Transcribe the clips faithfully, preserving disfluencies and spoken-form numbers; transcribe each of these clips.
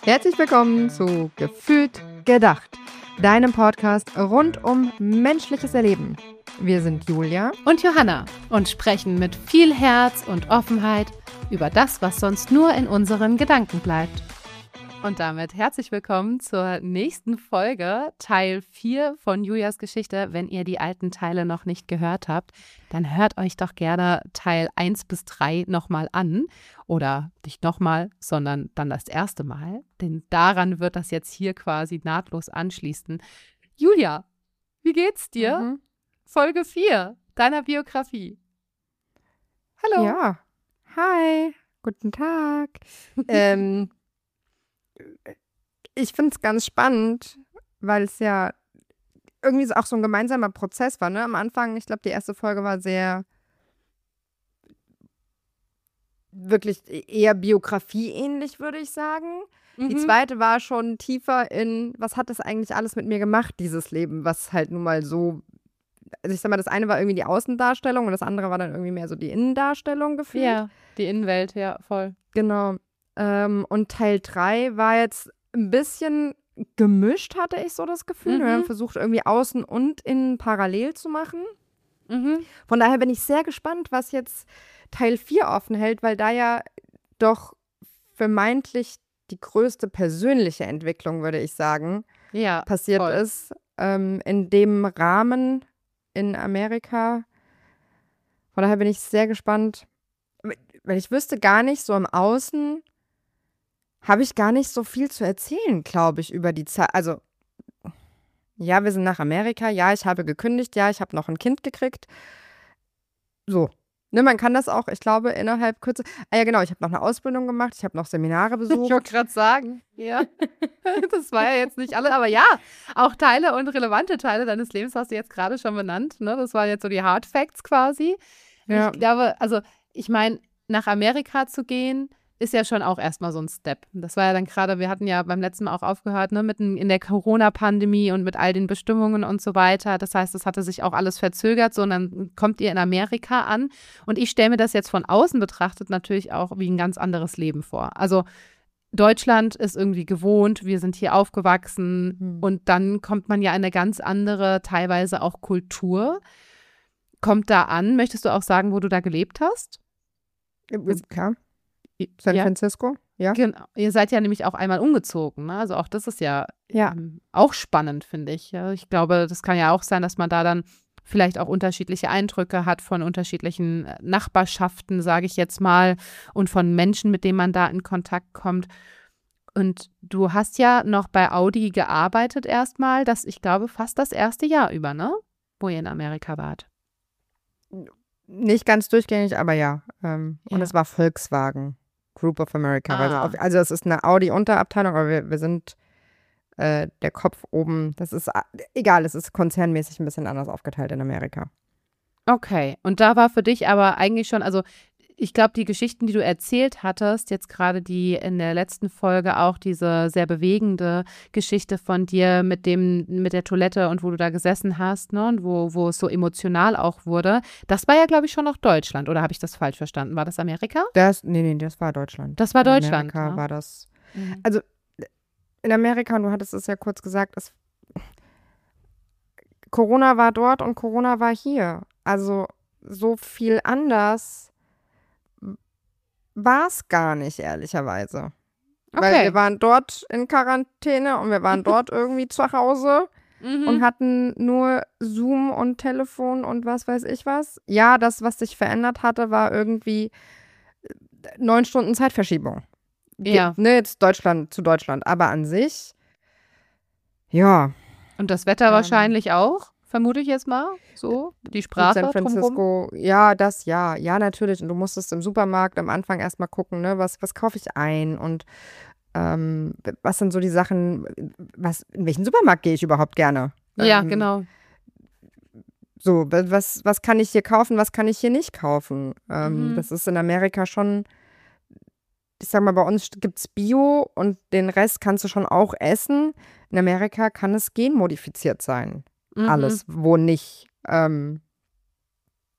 Herzlich willkommen zu Gefühlt gedacht, deinem Podcast rund um menschliches Erleben. Wir sind Julia und Johanna und sprechen mit viel Herz und Offenheit über das, was sonst nur in unseren Gedanken bleibt. Und damit herzlich willkommen zur nächsten Folge, Teil vier von Julias Geschichte. Wenn ihr die alten Teile noch nicht gehört habt, dann hört euch doch gerne Teil eins bis drei nochmal an. Oder nicht nochmal, sondern dann das erste Mal. Denn daran wird das jetzt hier quasi nahtlos anschließen. Julia, wie geht's dir? Mhm. Folge vier deiner Biografie. Hallo. Ja, hi, guten Tag. ähm, ich finde es ganz spannend, weil es ja irgendwie auch so ein gemeinsamer Prozess war, ne? Am Anfang, ich glaube, die erste Folge war sehr wirklich eher biografieähnlich, würde ich sagen. Mhm. Die zweite war schon tiefer in, was hat das eigentlich alles mit mir gemacht, dieses Leben, was halt nun mal so, also ich sag mal, das eine war irgendwie die Außendarstellung und das andere war dann irgendwie mehr so die Innendarstellung gefühlt. Ja, die Innenwelt, ja, voll. Genau. Ähm, und Teil drei war jetzt ein bisschen gemischt, hatte ich so das Gefühl. Mhm. Wir haben versucht, irgendwie Außen und Innen parallel zu machen. Mhm. Von daher bin ich sehr gespannt, was jetzt Teil vier offen hält, weil da ja doch vermeintlich die größte persönliche Entwicklung, würde ich sagen, Ja, passiert voll. ist. Ähm, in dem Rahmen in Amerika. Von daher bin ich sehr gespannt. Weil ich wüsste gar nicht, so im Außen habe ich gar nicht so viel zu erzählen, glaube ich, über die Zeit. Also, ja, wir sind nach Amerika. Ja, ich habe gekündigt. Ja, ich habe noch ein Kind gekriegt. So. Ne, man kann das auch, ich glaube, innerhalb kürzer. Ah ja, genau, ich habe noch eine Ausbildung gemacht. Ich habe noch Seminare Ich besucht. wollte gerade sagen, ja, das war ja jetzt nicht alles, aber ja, auch Teile und relevante Teile deines Lebens hast du jetzt gerade schon benannt, ne? Das waren jetzt so die Hard Facts quasi. Ja. Ich glaube, also ich meine, nach Amerika zu gehen, ist ja schon auch erstmal so ein Step. Das war ja dann gerade, wir hatten ja beim letzten Mal auch aufgehört, ne, mitten in der Corona-Pandemie und mit all den Bestimmungen und so weiter. Das heißt, das hatte sich auch alles verzögert, so und dann kommt ihr in Amerika an. Und ich stelle mir das jetzt von außen betrachtet natürlich auch wie ein ganz anderes Leben vor. Also Deutschland ist irgendwie gewohnt, wir sind hier aufgewachsen Mhm. und dann kommt man ja in eine ganz andere, teilweise auch Kultur. Kommt da an, möchtest du auch sagen, wo du da gelebt hast? Klar. San Ja, Francisco, ja. genau. Ihr seid ja nämlich auch einmal umgezogen, ne? Also auch das ist ja, Ja. ähm, auch spannend, finde ich. Ja, ich glaube, das kann ja auch sein, dass man da dann vielleicht auch unterschiedliche Eindrücke hat von unterschiedlichen Nachbarschaften, sage ich jetzt mal, und von Menschen, mit denen man da in Kontakt kommt. Und du hast ja noch bei Audi gearbeitet erstmal, das, ich glaube, fast das erste Jahr über, ne? Wo ihr in Amerika wart. Nicht ganz durchgängig, aber ja. Ähm, Ja. Und es war Volkswagen, Group of America. weil es Ah. auf- Also es ist eine Audi-Unterabteilung, aber wir, wir sind äh, der Kopf oben. Das ist äh, egal, es ist konzernmäßig ein bisschen anders aufgeteilt in Amerika. Okay, und da war für dich aber eigentlich schon, also ich glaube, die Geschichten, die du erzählt hattest, jetzt gerade die in der letzten Folge auch diese sehr bewegende Geschichte von dir mit dem, mit der Toilette und wo du da gesessen hast, ne, und wo, wo es so emotional auch wurde, das war ja, glaube ich, schon noch Deutschland, oder habe ich das falsch verstanden? War das Amerika? Das, nee, nee, das war Deutschland. Das war In Deutschland, Amerika ne? war das. Mhm. Also in Amerika, und du hattest es ja kurz gesagt, es, Corona war dort und Corona war hier. Also so viel anders war es gar nicht, ehrlicherweise. Weil Okay. wir waren dort in Quarantäne und wir waren dort irgendwie zu Hause Mhm. und hatten nur Zoom und Telefon und was weiß ich was. Ja, das, was sich verändert hatte, war irgendwie äh, neun Stunden Zeitverschiebung. Ge- Ja. Ne, jetzt Deutschland zu Deutschland. Aber an sich, ja, Und das Wetter Ähm, wahrscheinlich auch, vermute ich jetzt mal, so, die gut, Sprache San drumherum. Francisco, ja, das ja, ja, natürlich. Und du musstest im Supermarkt am Anfang erstmal gucken, ne, was, was kaufe ich ein und ähm, was sind so die Sachen, was, in welchen Supermarkt gehe ich überhaupt gerne? Ja, Ähm, genau. So, was, was kann ich hier kaufen, was kann ich hier nicht kaufen? Ähm, Mhm. Das ist in Amerika schon, ich sag mal, bei uns gibt's Bio und den Rest kannst du schon auch essen. In Amerika kann es genmodifiziert sein. Mhm. Alles, wo nicht ähm,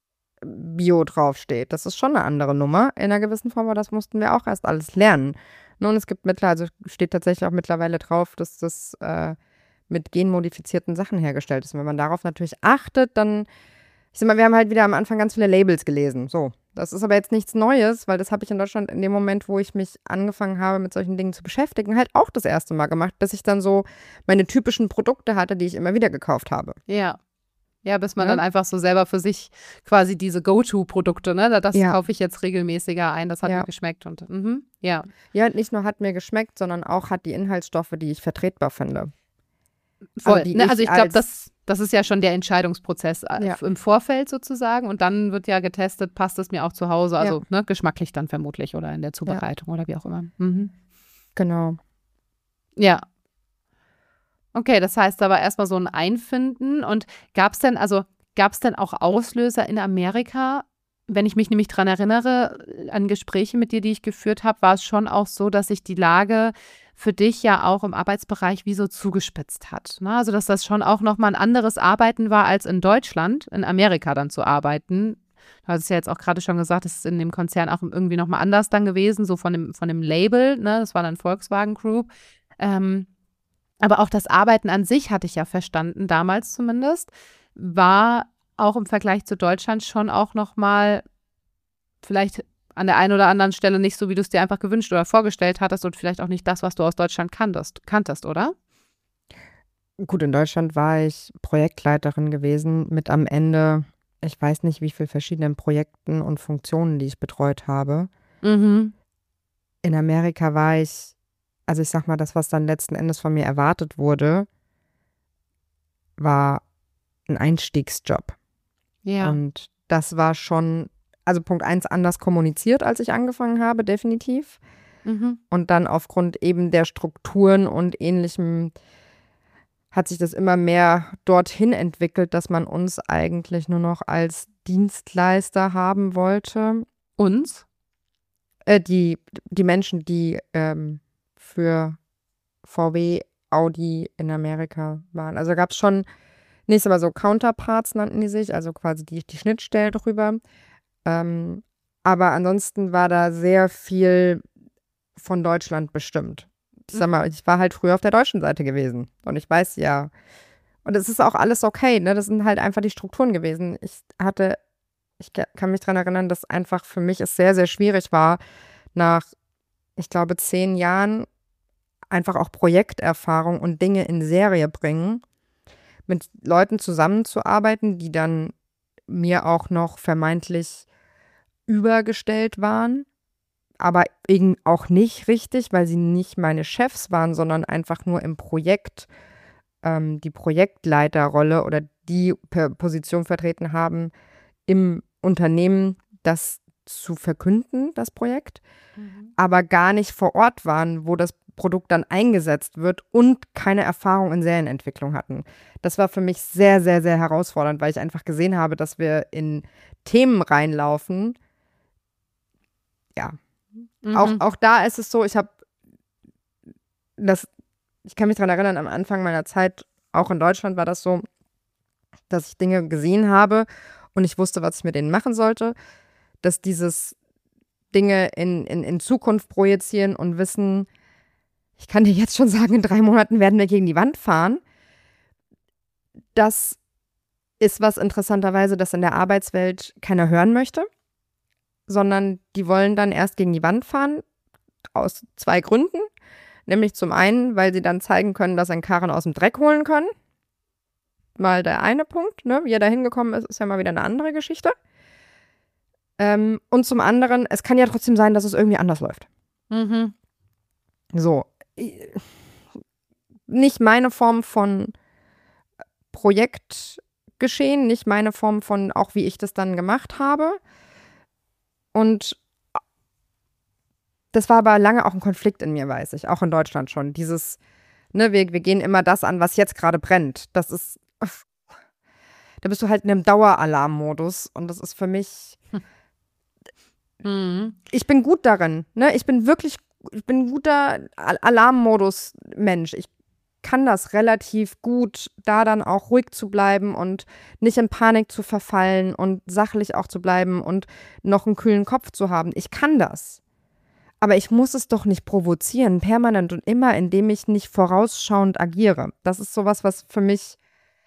Bio draufsteht. Das ist schon eine andere Nummer in einer gewissen Form, aber das mussten wir auch erst alles lernen. Und es gibt mittlerweile, also steht tatsächlich auch mittlerweile drauf, dass das äh, mit genmodifizierten Sachen hergestellt ist. Und wenn man darauf natürlich achtet, dann, ich sag mal, wir haben halt wieder am Anfang ganz viele Labels gelesen. So, das ist aber jetzt nichts Neues, weil das habe ich in Deutschland in dem Moment, wo ich mich angefangen habe, mit solchen Dingen zu beschäftigen, halt auch das erste Mal gemacht, bis ich dann so meine typischen Produkte hatte, die ich immer wieder gekauft habe. Ja. Ja, bis man Ja. dann einfach so selber für sich quasi diese Go-To-Produkte, ne, das Ja. kaufe ich jetzt regelmäßiger ein, das hat Ja. mir geschmeckt und mhm, ja. Ja, nicht nur hat mir geschmeckt, sondern auch hat die Inhaltsstoffe, die ich vertretbar finde. Voll. die Ne, ich also ich glaube, als- das, das ist ja schon der Entscheidungsprozess äh, Ja. im Vorfeld sozusagen und dann wird ja getestet, passt es mir auch zu Hause, also ne, geschmacklich dann vermutlich oder in der Zubereitung oder wie auch immer. Mhm. Genau. Ja. Okay, das heißt aber erstmal so ein Einfinden und gab es denn, also gab es denn auch Auslöser in Amerika? Wenn ich mich nämlich dran erinnere, an Gespräche mit dir, die ich geführt habe, war es schon auch so, dass sich die Lage für dich ja auch im Arbeitsbereich wie so zugespitzt hat. Ne? Also, dass das schon auch nochmal ein anderes Arbeiten war, als in Deutschland, in Amerika dann zu arbeiten. Du hast es ja jetzt auch gerade schon gesagt, das ist in dem Konzern auch irgendwie nochmal anders dann gewesen, so von dem, von dem Label, ne? Das war dann Volkswagen Group. Ähm, aber auch das Arbeiten an sich, hatte ich ja verstanden, damals zumindest, war auch im Vergleich zu Deutschland schon auch nochmal vielleicht an der einen oder anderen Stelle nicht so, wie du es dir einfach gewünscht oder vorgestellt hattest und vielleicht auch nicht das, was du aus Deutschland kanntest, kanntest, oder? Gut, in Deutschland war ich Projektleiterin gewesen mit am Ende, ich weiß nicht, wie viele verschiedenen Projekten und Funktionen, die ich betreut habe. Mhm. In Amerika war ich, also ich sag mal, das, was dann letzten Endes von mir erwartet wurde, war ein Einstiegsjob. Ja. Und das war schon, also Punkt eins, anders kommuniziert, als ich angefangen habe, definitiv. Mhm. Und dann aufgrund eben der Strukturen und ähnlichem hat sich das immer mehr dorthin entwickelt, dass man uns eigentlich nur noch als Dienstleister haben wollte. Uns? Äh, die, die Menschen, die ähm, für V W, Audi in Amerika waren. Also gab es schon, nicht aber so Counterparts nannten die sich, also quasi die, die Schnittstelle drüber. Ähm, aber ansonsten war da sehr viel von Deutschland bestimmt. Ich sag mal, ich war halt früher auf der deutschen Seite gewesen. Und ich weiß ja, und es ist auch alles okay, ne? Das sind halt einfach die Strukturen gewesen. Ich hatte, ich kann mich daran erinnern, dass einfach für mich es sehr, sehr schwierig war, nach, ich glaube, zehn Jahren einfach auch Projekterfahrung und Dinge in Serie bringen, mit Leuten zusammenzuarbeiten, die dann mir auch noch vermeintlich übergestellt waren, aber eben auch nicht richtig, weil sie nicht meine Chefs waren, sondern einfach nur im Projekt ähm, die Projektleiterrolle oder die P- Position vertreten haben, im Unternehmen das zu verkünden, das Projekt, Mhm. aber gar nicht vor Ort waren, wo das Produkt dann eingesetzt wird und keine Erfahrung in Serienentwicklung hatten. Das war für mich sehr, sehr, sehr herausfordernd, weil ich einfach gesehen habe, dass wir in Themen reinlaufen. Ja, Mhm. auch, auch da ist es so, ich habe das, ich kann mich daran erinnern, am Anfang meiner Zeit, auch in Deutschland war das so, dass ich Dinge gesehen habe und ich wusste, was ich mit denen machen sollte, dass dieses Dinge in, in, in Zukunft projizieren und wissen, ich kann dir jetzt schon sagen, in drei Monaten werden wir gegen die Wand fahren. Das ist was interessanterweise, das in der Arbeitswelt keiner hören möchte, sondern die wollen dann erst gegen die Wand fahren, aus zwei Gründen. Nämlich zum einen, weil sie dann zeigen können, dass sie einen Karren aus dem Dreck holen können. Mal der eine Punkt, ne? Wie er da hingekommen ist, ist ja mal wieder eine andere Geschichte. Ähm, und zum anderen, es kann ja trotzdem sein, dass es irgendwie anders läuft. Mhm. So. Nicht meine Form von Projektgeschehen, nicht meine Form von auch, wie ich das dann gemacht habe. Und das war aber lange auch ein Konflikt in mir, weiß ich, auch in Deutschland schon. Dieses, ne, wir, wir gehen immer das an, was jetzt gerade brennt. Das ist, da bist du halt in einem Daueralarmmodus und das ist für mich, Mhm. ich bin gut darin, ne, ich bin wirklich, ich bin ein guter Al- Alarmmodus-Mensch. Ich kann das relativ gut, da dann auch ruhig zu bleiben und nicht in Panik zu verfallen und sachlich auch zu bleiben und noch einen kühlen Kopf zu haben. Ich kann das. Aber ich muss es doch nicht provozieren, permanent und immer, indem ich nicht vorausschauend agiere. Das ist sowas, was für mich,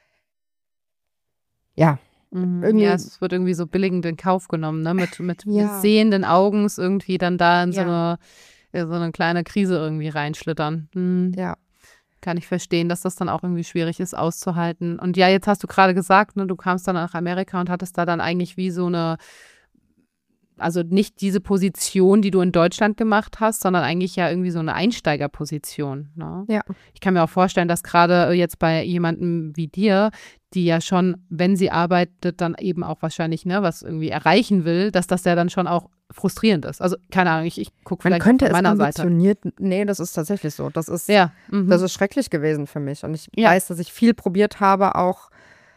ja, Mhm. irgendwie, Ja, es wird irgendwie so billigend in Kauf genommen, ne? Mit, mit ja, sehenden Augens irgendwie dann da in so ja, eine, in so eine kleine Krise irgendwie reinschlittern. Mhm. ja, Kann ich verstehen, dass das dann auch irgendwie schwierig ist auszuhalten. Und ja, jetzt hast du gerade gesagt, ne, du kamst dann nach Amerika und hattest da dann eigentlich wie so eine, also nicht diese Position, die du in Deutschland gemacht hast, sondern eigentlich ja irgendwie so eine Einsteigerposition. Ne? ja. Ich kann mir auch vorstellen, dass gerade jetzt bei jemandem wie dir, die ja schon, wenn sie arbeitet, dann eben auch wahrscheinlich, ne, was irgendwie erreichen will, dass das ja dann schon auch frustrierend ist. Also keine Ahnung, ich, ich gucke Man vielleicht könnte von es meiner Seite. ambitioniert, nee, das ist tatsächlich so. Das ist, Ja, mhm. das ist schrecklich gewesen für mich. Und ich Ja. weiß, dass ich viel probiert habe, auch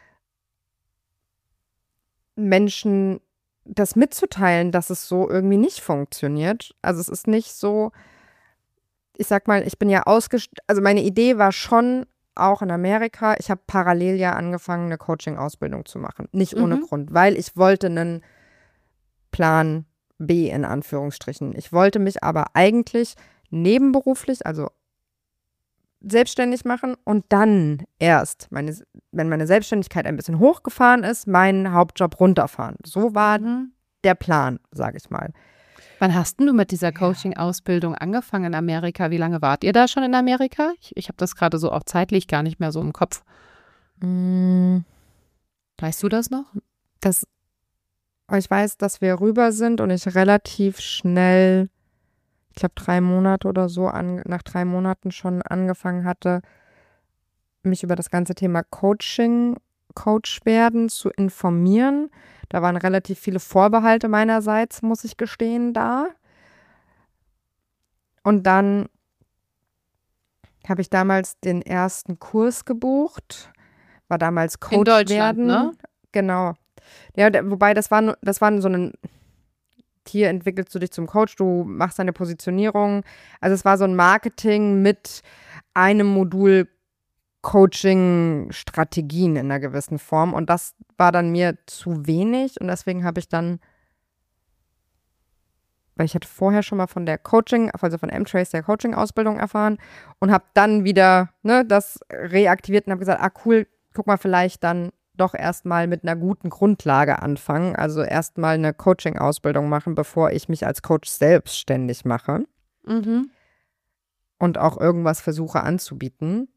Menschen das mitzuteilen, dass es so irgendwie nicht funktioniert. Also es ist nicht so, ich sag mal, ich bin ja ausgestellt, also meine Idee war schon auch in Amerika, ich habe parallel ja angefangen, eine Coaching-Ausbildung zu machen. Nicht ohne Mhm. Grund, weil ich wollte einen Plan B in Anführungsstrichen. Ich wollte mich aber eigentlich nebenberuflich, also selbstständig machen und dann erst, meine, wenn meine Selbstständigkeit ein bisschen hochgefahren ist, meinen Hauptjob runterfahren. So war Mhm. der Plan, sage ich mal. Wann hast denn du mit dieser Coaching-Ausbildung angefangen in Amerika? Wie lange wart ihr da schon in Amerika? Ich, ich habe das gerade so auch zeitlich gar nicht mehr so im Kopf. Mm, Weißt du das noch? Das, ich weiß, dass wir rüber sind und ich relativ schnell, ich glaube drei Monate oder so, an, nach drei Monaten schon angefangen hatte, mich über das ganze Thema Coaching, Coach werden zu informieren. Da waren relativ viele Vorbehalte meinerseits, muss ich gestehen, da. Und dann habe ich damals den ersten Kurs gebucht, war damals Coach In Deutschland, werden. ne? Genau. Ja, der, wobei das war, nur- das war so ein, hier entwickelst du dich zum Coach, du machst deine Positionierung. Also es war so ein Marketing mit einem Modul Coaching-Strategien in einer gewissen Form. Und das war dann mir zu wenig. Und deswegen habe ich dann, weil ich hatte vorher schon mal von der Coaching, also von M-Trace, der Coaching-Ausbildung erfahren und habe dann wieder ne, das reaktiviert und habe gesagt, ah cool, guck mal, vielleicht dann doch erstmal mit einer guten Grundlage anfangen. Also erstmal eine Coaching-Ausbildung machen, bevor ich mich als Coach selbstständig mache Mhm. und auch irgendwas versuche anzubieten.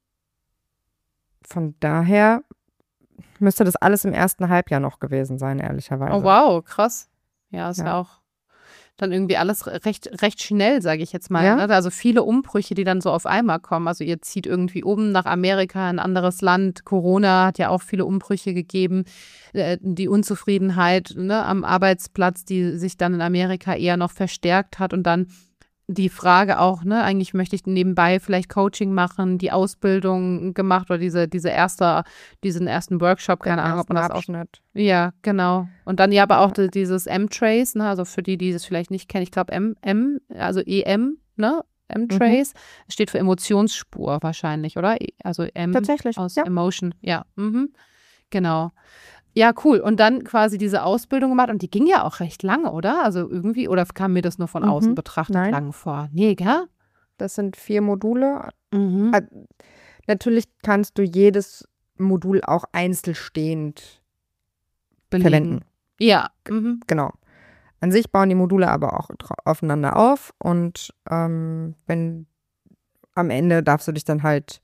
Von daher müsste das alles im ersten Halbjahr noch gewesen sein, ehrlicherweise. Oh wow, krass. Ja, ist ja, Ja. auch dann irgendwie alles recht, recht schnell, sage ich jetzt mal. Ja. Ne? Also viele Umbrüche, die dann so auf einmal kommen. Also ihr zieht irgendwie um nach Amerika, ein anderes Land. Corona hat ja auch viele Umbrüche gegeben. Äh, die Unzufriedenheit ne, am Arbeitsplatz, die sich dann in Amerika eher noch verstärkt hat und dann die Frage auch, ne, eigentlich möchte ich nebenbei vielleicht Coaching machen, die Ausbildung gemacht oder diese, diese erste, diesen ersten Workshop, keine Ahnung, ob man das auch. Abschnitt. Ja, genau. Und dann ja aber auch die, dieses M-Trace, ne, also für die, die es vielleicht nicht kennen, ich glaube M, M, also E M, ne, M-Trace, mhm. steht für Emotionsspur wahrscheinlich, oder? Also M Tatsächlich, aus ja. Emotion, ja, mhm. Genau. Ja, cool. Und dann quasi diese Ausbildung gemacht und die ging ja auch recht lange, oder? Also irgendwie, oder kam mir das nur von Mhm. außen betrachtet Nein. lang vor? Nee, gell? Das sind vier Module. Mhm. Äh, Natürlich kannst du jedes Modul auch einzelstehend Belegen. verwenden. Ja. Mhm. Genau. An sich bauen die Module aber auch dra- aufeinander auf und ähm, wenn am Ende darfst du dich dann halt,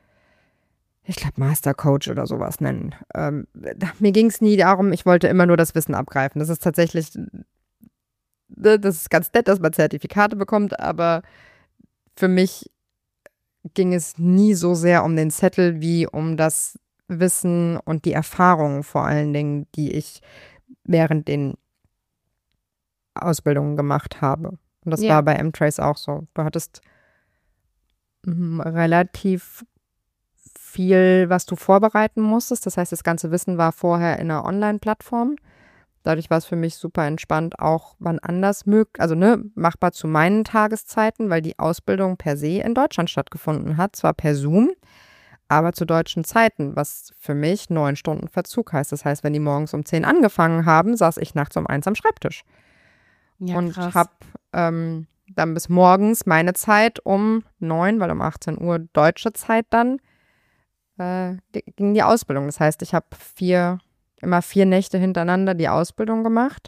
ich glaube, Master Coach oder sowas nennen. Ähm, da- mir ging es nie darum, ich wollte immer nur das Wissen abgreifen. Das ist tatsächlich, das ist ganz nett, dass man Zertifikate bekommt, aber für mich ging es nie so sehr um den Zettel wie um das Wissen und die Erfahrungen vor allen Dingen, die ich während den Ausbildungen gemacht habe. Und das Ja. war bei M-Trace auch so. Du hattest mm, relativ viel, was du vorbereiten musstest. Das heißt, das ganze Wissen war vorher in einer Online-Plattform. Dadurch war es für mich super entspannt, auch wann anders möglich, also ne, machbar zu meinen Tageszeiten, weil die Ausbildung per se in Deutschland stattgefunden hat, zwar per Zoom, aber zu deutschen Zeiten, was für mich neun Stunden Verzug heißt. Das heißt, wenn die morgens um zehn angefangen haben, saß ich nachts um eins am Schreibtisch Ja, und krass. habe ähm, dann bis morgens meine Zeit um neun, weil um achtzehn Uhr deutsche Zeit dann, äh, ging die Ausbildung. Das heißt, ich habe vier, immer vier Nächte hintereinander die Ausbildung gemacht.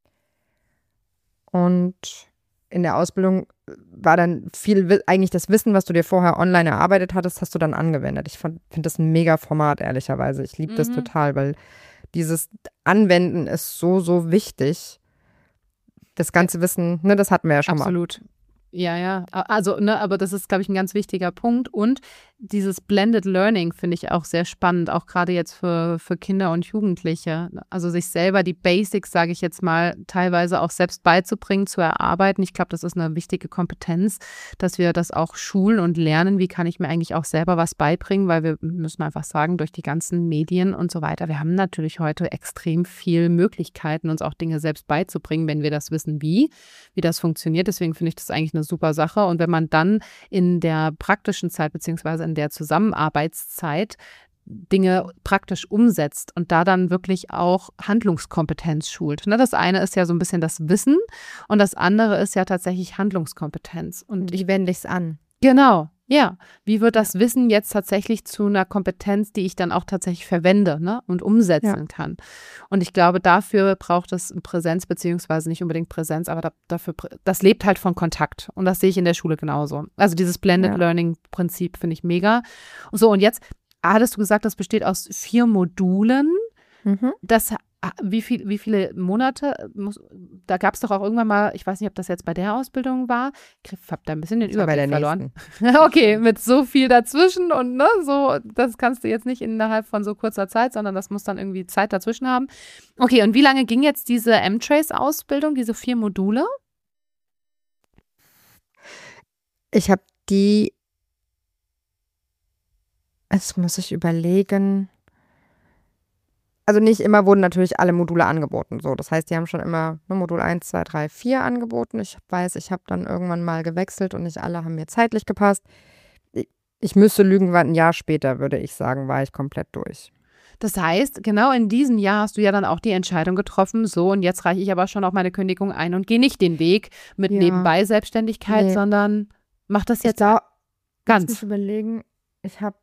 Und in der Ausbildung war dann viel, eigentlich das Wissen, was du dir vorher online erarbeitet hattest, hast du dann angewendet. Ich finde das ein mega Format, ehrlicherweise. Ich liebe das Mhm. total, weil dieses Anwenden ist so, so wichtig. Das ganze Wissen, ne, das hatten wir ja schon mal. Absolut. Ja, ja. A- Also, ne, aber das ist, glaube ich, ein ganz wichtiger Punkt. Und dieses Blended Learning finde ich auch sehr spannend, auch gerade jetzt für, für Kinder und Jugendliche. Also sich selber die Basics, sage ich jetzt mal, teilweise auch selbst beizubringen, zu erarbeiten. Ich glaube, das ist eine wichtige Kompetenz, dass wir das auch schulen und lernen. Wie kann ich mir eigentlich auch selber was beibringen? Weil wir müssen einfach sagen, durch die ganzen Medien und so weiter, wir haben natürlich heute extrem viel Möglichkeiten, uns auch Dinge selbst beizubringen, wenn wir das wissen, wie, wie das funktioniert. Deswegen finde ich das eigentlich eine super Sache. Und wenn man dann in der praktischen Zeit beziehungsweise in der Zusammenarbeitszeit Dinge praktisch umsetzt und da dann wirklich auch Handlungskompetenz schult. Ne, das eine ist ja so ein bisschen das Wissen und das andere ist ja tatsächlich Handlungskompetenz. Und ich Wie wende ich es an? Genau, ja. Wie wird das Wissen jetzt tatsächlich zu einer Kompetenz, die ich dann auch tatsächlich verwende, ne, und umsetzen Ja. kann? Und ich glaube, dafür braucht es Präsenz, beziehungsweise nicht unbedingt Präsenz, aber da, dafür, das lebt halt von Kontakt. Und das sehe ich in der Schule genauso. Also dieses Blended Ja. Learning-Prinzip finde ich mega. So, und jetzt hattest du gesagt, das besteht aus vier Modulen. Mhm. Das, wie, viel, wie viele Monate? Muss, da gab es doch auch irgendwann mal, ich weiß nicht, ob das jetzt bei der Ausbildung war. Ich habe da ein bisschen den Das war bei Überblick der verloren. nächsten. Okay, mit so viel dazwischen und ne, so, das kannst du jetzt nicht innerhalb von so kurzer Zeit, sondern das muss dann irgendwie Zeit dazwischen haben. Okay, und wie lange ging jetzt diese M-Trace-Ausbildung, diese vier Module? Ich habe die, jetzt muss ich überlegen. Also nicht immer wurden natürlich alle Module angeboten. So, das heißt, die haben schon immer ne, Modul eins, zwei, drei, vier angeboten. Ich weiß, ich habe dann irgendwann mal gewechselt und nicht alle haben mir zeitlich gepasst. Ich, ich müsste lügen, weil ein Jahr später, würde ich sagen, war ich komplett durch. Das heißt, genau in diesem Jahr hast du ja dann auch die Entscheidung getroffen, so und jetzt reiche ich aber schon auch meine Kündigung ein und gehe nicht den Weg mit Ja. nebenbei Selbstständigkeit, Nee. sondern mach das Ich jetzt glaube, lass ganz. mich überlegen, ich habe,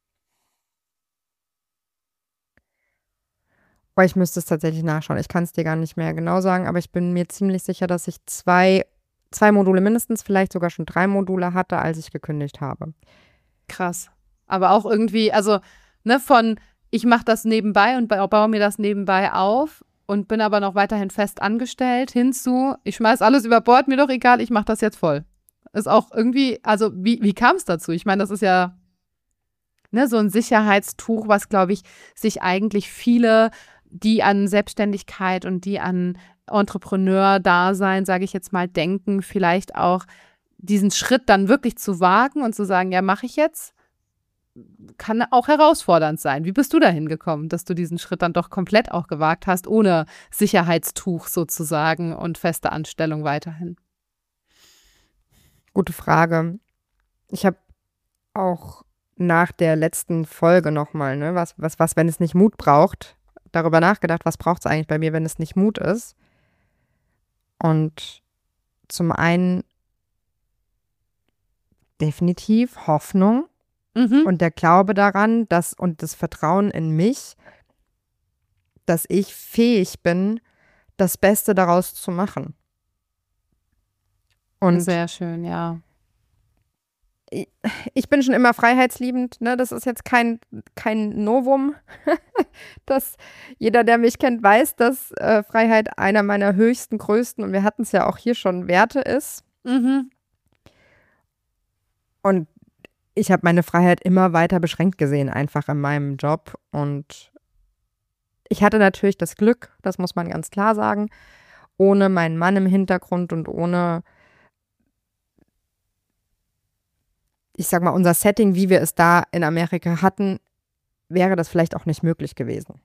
oh, ich müsste es tatsächlich nachschauen. Ich kann es dir gar nicht mehr genau sagen, aber ich bin mir ziemlich sicher, dass ich zwei, zwei Module mindestens, vielleicht sogar schon drei Module hatte, als ich gekündigt habe. Krass. Aber auch irgendwie, also ne, von ich mache das nebenbei und ba- baue mir das nebenbei auf und bin aber noch weiterhin fest angestellt, hinzu, ich schmeiß alles über Bord, mir doch egal, ich mache das jetzt voll. Ist auch irgendwie, also wie, wie kam es dazu? Ich meine, das ist ja ne, so ein Sicherheitstuch, was, glaube ich, sich eigentlich viele, die an Selbstständigkeit und die an Entrepreneur-Dasein, sage ich jetzt mal, denken, vielleicht auch diesen Schritt dann wirklich zu wagen und zu sagen, ja, mache ich jetzt, kann auch herausfordernd sein. Wie bist du dahin gekommen, dass du diesen Schritt dann doch komplett auch gewagt hast, ohne Sicherheitstuch sozusagen und feste Anstellung weiterhin? Gute Frage. Ich habe auch nach der letzten Folge nochmal, ne, was, was, was, wenn es nicht Mut braucht, darüber nachgedacht, was braucht es eigentlich bei mir, wenn es nicht Mut ist. Und zum einen definitiv Hoffnung Mhm. und der Glaube daran, dass und das Vertrauen in mich, dass ich fähig bin, das Beste daraus zu machen. Und Sehr schön, ja. ich bin schon immer freiheitsliebend, ne? Das ist jetzt kein, kein Novum. dass jeder, der mich kennt, weiß, dass äh, Freiheit einer meiner höchsten, größten, und wir hatten es ja auch hier schon, Werte ist. Mhm. Und ich habe meine Freiheit immer weiter beschränkt gesehen, einfach in meinem Job. Und ich hatte natürlich das Glück, das muss man ganz klar sagen, ohne meinen Mann im Hintergrund und ohne, ich sag mal, unser Setting, wie wir es da in Amerika hatten, wäre das vielleicht auch nicht möglich gewesen.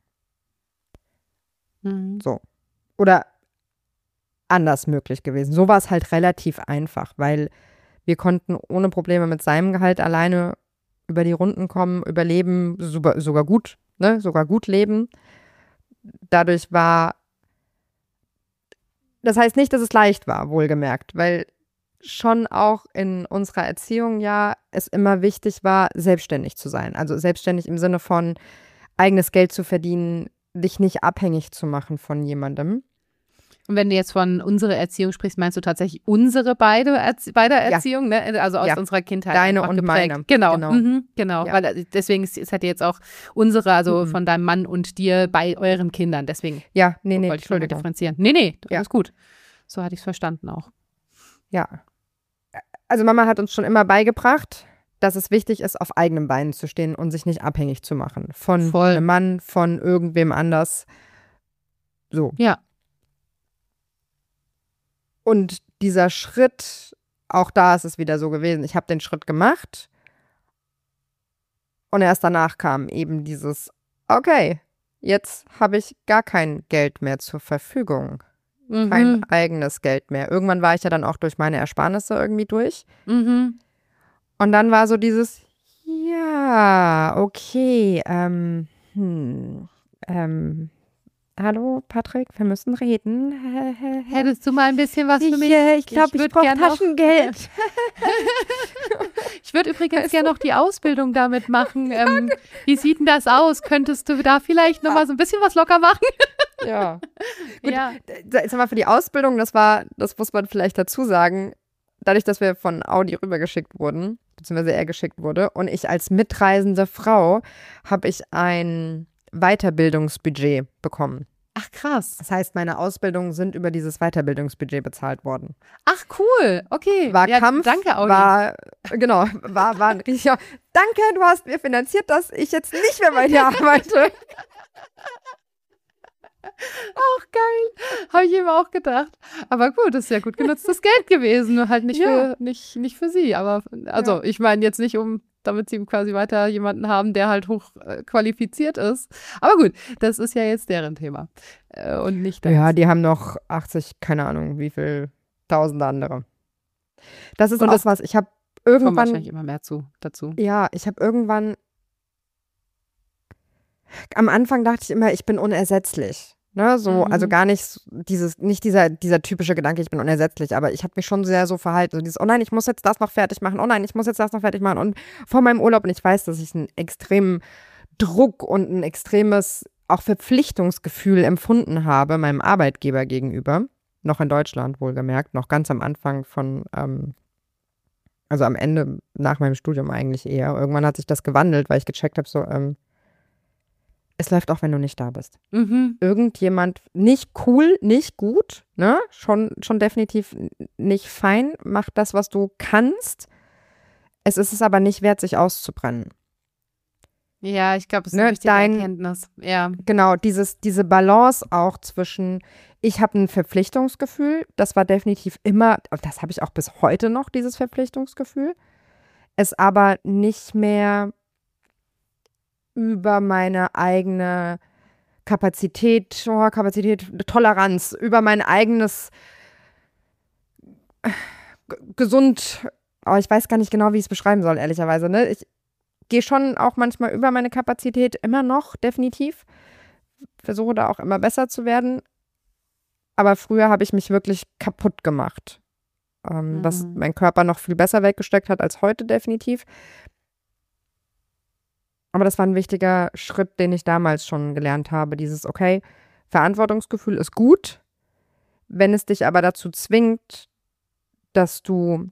Mhm. So. Oder anders möglich gewesen. So war es halt relativ einfach, weil wir konnten ohne Probleme mit seinem Gehalt alleine über die Runden kommen, überleben, super, sogar gut, ne, sogar gut leben. Dadurch war, das heißt nicht, dass es leicht war, wohlgemerkt, weil schon auch in unserer Erziehung ja es immer wichtig war, selbstständig zu sein. Also selbstständig im Sinne von eigenes Geld zu verdienen, dich nicht abhängig zu machen von jemandem. Und wenn du jetzt von unserer Erziehung sprichst, meinst du tatsächlich unsere beide, Erzie beide Erziehung, ja. ne? Also aus ja. unserer Kindheit. Deine und geprägt. meine. Genau, genau. Mhm, genau. Ja. Weil deswegen ist, ist halt jetzt auch unsere, also mhm. von deinem Mann und dir bei euren Kindern. Deswegen ja, nee, nee, wollte ich mal differenzieren. Nee, nee, alles ja. gut. So hatte ich es verstanden auch. Ja. Also Mama hat uns schon immer beigebracht, dass es wichtig ist, auf eigenen Beinen zu stehen und sich nicht abhängig zu machen. Von Voll. einem Mann, von irgendwem anders. So. Ja. Und dieser Schritt, auch da ist es wieder so gewesen, ich habe den Schritt gemacht und erst danach kam eben dieses, okay, jetzt habe ich gar kein Geld mehr zur Verfügung. Mhm. Kein eigenes Geld mehr. Irgendwann war ich ja dann auch durch meine Ersparnisse irgendwie durch. Mhm. Und dann war so dieses, ja, okay, ähm, hm, ähm, hallo Patrick, wir müssen reden. Hättest du mal ein bisschen was ich, für mich? Äh, ich glaube, ich, ich brauche Taschengeld. Ich würde übrigens also. gerne noch die Ausbildung damit machen. Ähm, wie sieht denn das aus? Könntest du da vielleicht noch mal so ein bisschen was locker machen? Ja. Gut, ja. Jetzt mal für die Ausbildung, das war, das muss man vielleicht dazu sagen, dadurch, dass wir von Audi rübergeschickt wurden, beziehungsweise er geschickt wurde, und ich als mitreisende Frau habe ich ein Weiterbildungsbudget bekommen. Ach, krass. Das heißt, meine Ausbildungen sind über dieses Weiterbildungsbudget bezahlt worden. Ach, cool. Okay. War ja, Kampf. Danke, Audi. War, genau, war, war ein richtiger, danke, du hast mir finanziert, dass ich jetzt nicht mehr bei dir arbeite. Ach, geil. Habe ich eben auch gedacht. Aber gut, das ist ja gut genutztes Geld gewesen. Nur halt nicht, ja. für, nicht, nicht für sie. Aber also, ja. ich meine jetzt nicht, um damit sie quasi weiter jemanden haben, der halt hoch äh, qualifiziert ist. Aber gut, das ist ja jetzt deren Thema. Äh, und nicht das. Ja, die haben noch achtzig, keine Ahnung, wie viel tausende andere. Das ist und auch das was, ich habe irgendwann. Kommt wahrscheinlich immer mehr zu, dazu. Ja, ich habe irgendwann. Am Anfang dachte ich immer, ich bin unersetzlich. Ne, so, mhm. Also gar nicht dieses, nicht dieser, dieser typische Gedanke, ich bin unersetzlich, aber ich habe mich schon sehr so verhalten. So dieses, oh nein, ich muss jetzt das noch fertig machen, oh nein, ich muss jetzt das noch fertig machen. Und vor meinem Urlaub, und ich weiß, dass ich einen extremen Druck und ein extremes auch Verpflichtungsgefühl empfunden habe, meinem Arbeitgeber gegenüber, noch in Deutschland wohlgemerkt, noch ganz am Anfang von, ähm, also am Ende nach meinem Studium eigentlich eher. Irgendwann hat sich das gewandelt, weil ich gecheckt habe, so, ähm, es läuft auch, wenn du nicht da bist. Mhm. Irgendjemand, nicht cool, nicht gut, ne? Schon, schon definitiv nicht fein, mach das, was du kannst. Es ist es aber nicht wert, sich auszubrennen. Ja, ich glaube, das ist ne? eine wichtige Dein, Erkenntnis. Ja. Genau, dieses, diese Balance auch zwischen, ich habe ein Verpflichtungsgefühl, das war definitiv immer, das habe ich auch bis heute noch, dieses Verpflichtungsgefühl, es aber nicht mehr über meine eigene Kapazität, oh, Kapazität, Toleranz, über mein eigenes g- gesund, oh, ich weiß gar nicht genau, wie ich es beschreiben soll, ehrlicherweise. Ne? Ich gehe schon auch manchmal über meine Kapazität, immer noch, definitiv. Versuche da auch immer besser zu werden. Aber früher habe ich mich wirklich kaputt gemacht. Ähm, mhm. Was mein Körper noch viel besser weggesteckt hat als heute, definitiv. Aber das war ein wichtiger Schritt, den ich damals schon gelernt habe. Dieses, okay, Verantwortungsgefühl ist gut, wenn es dich aber dazu zwingt, dass du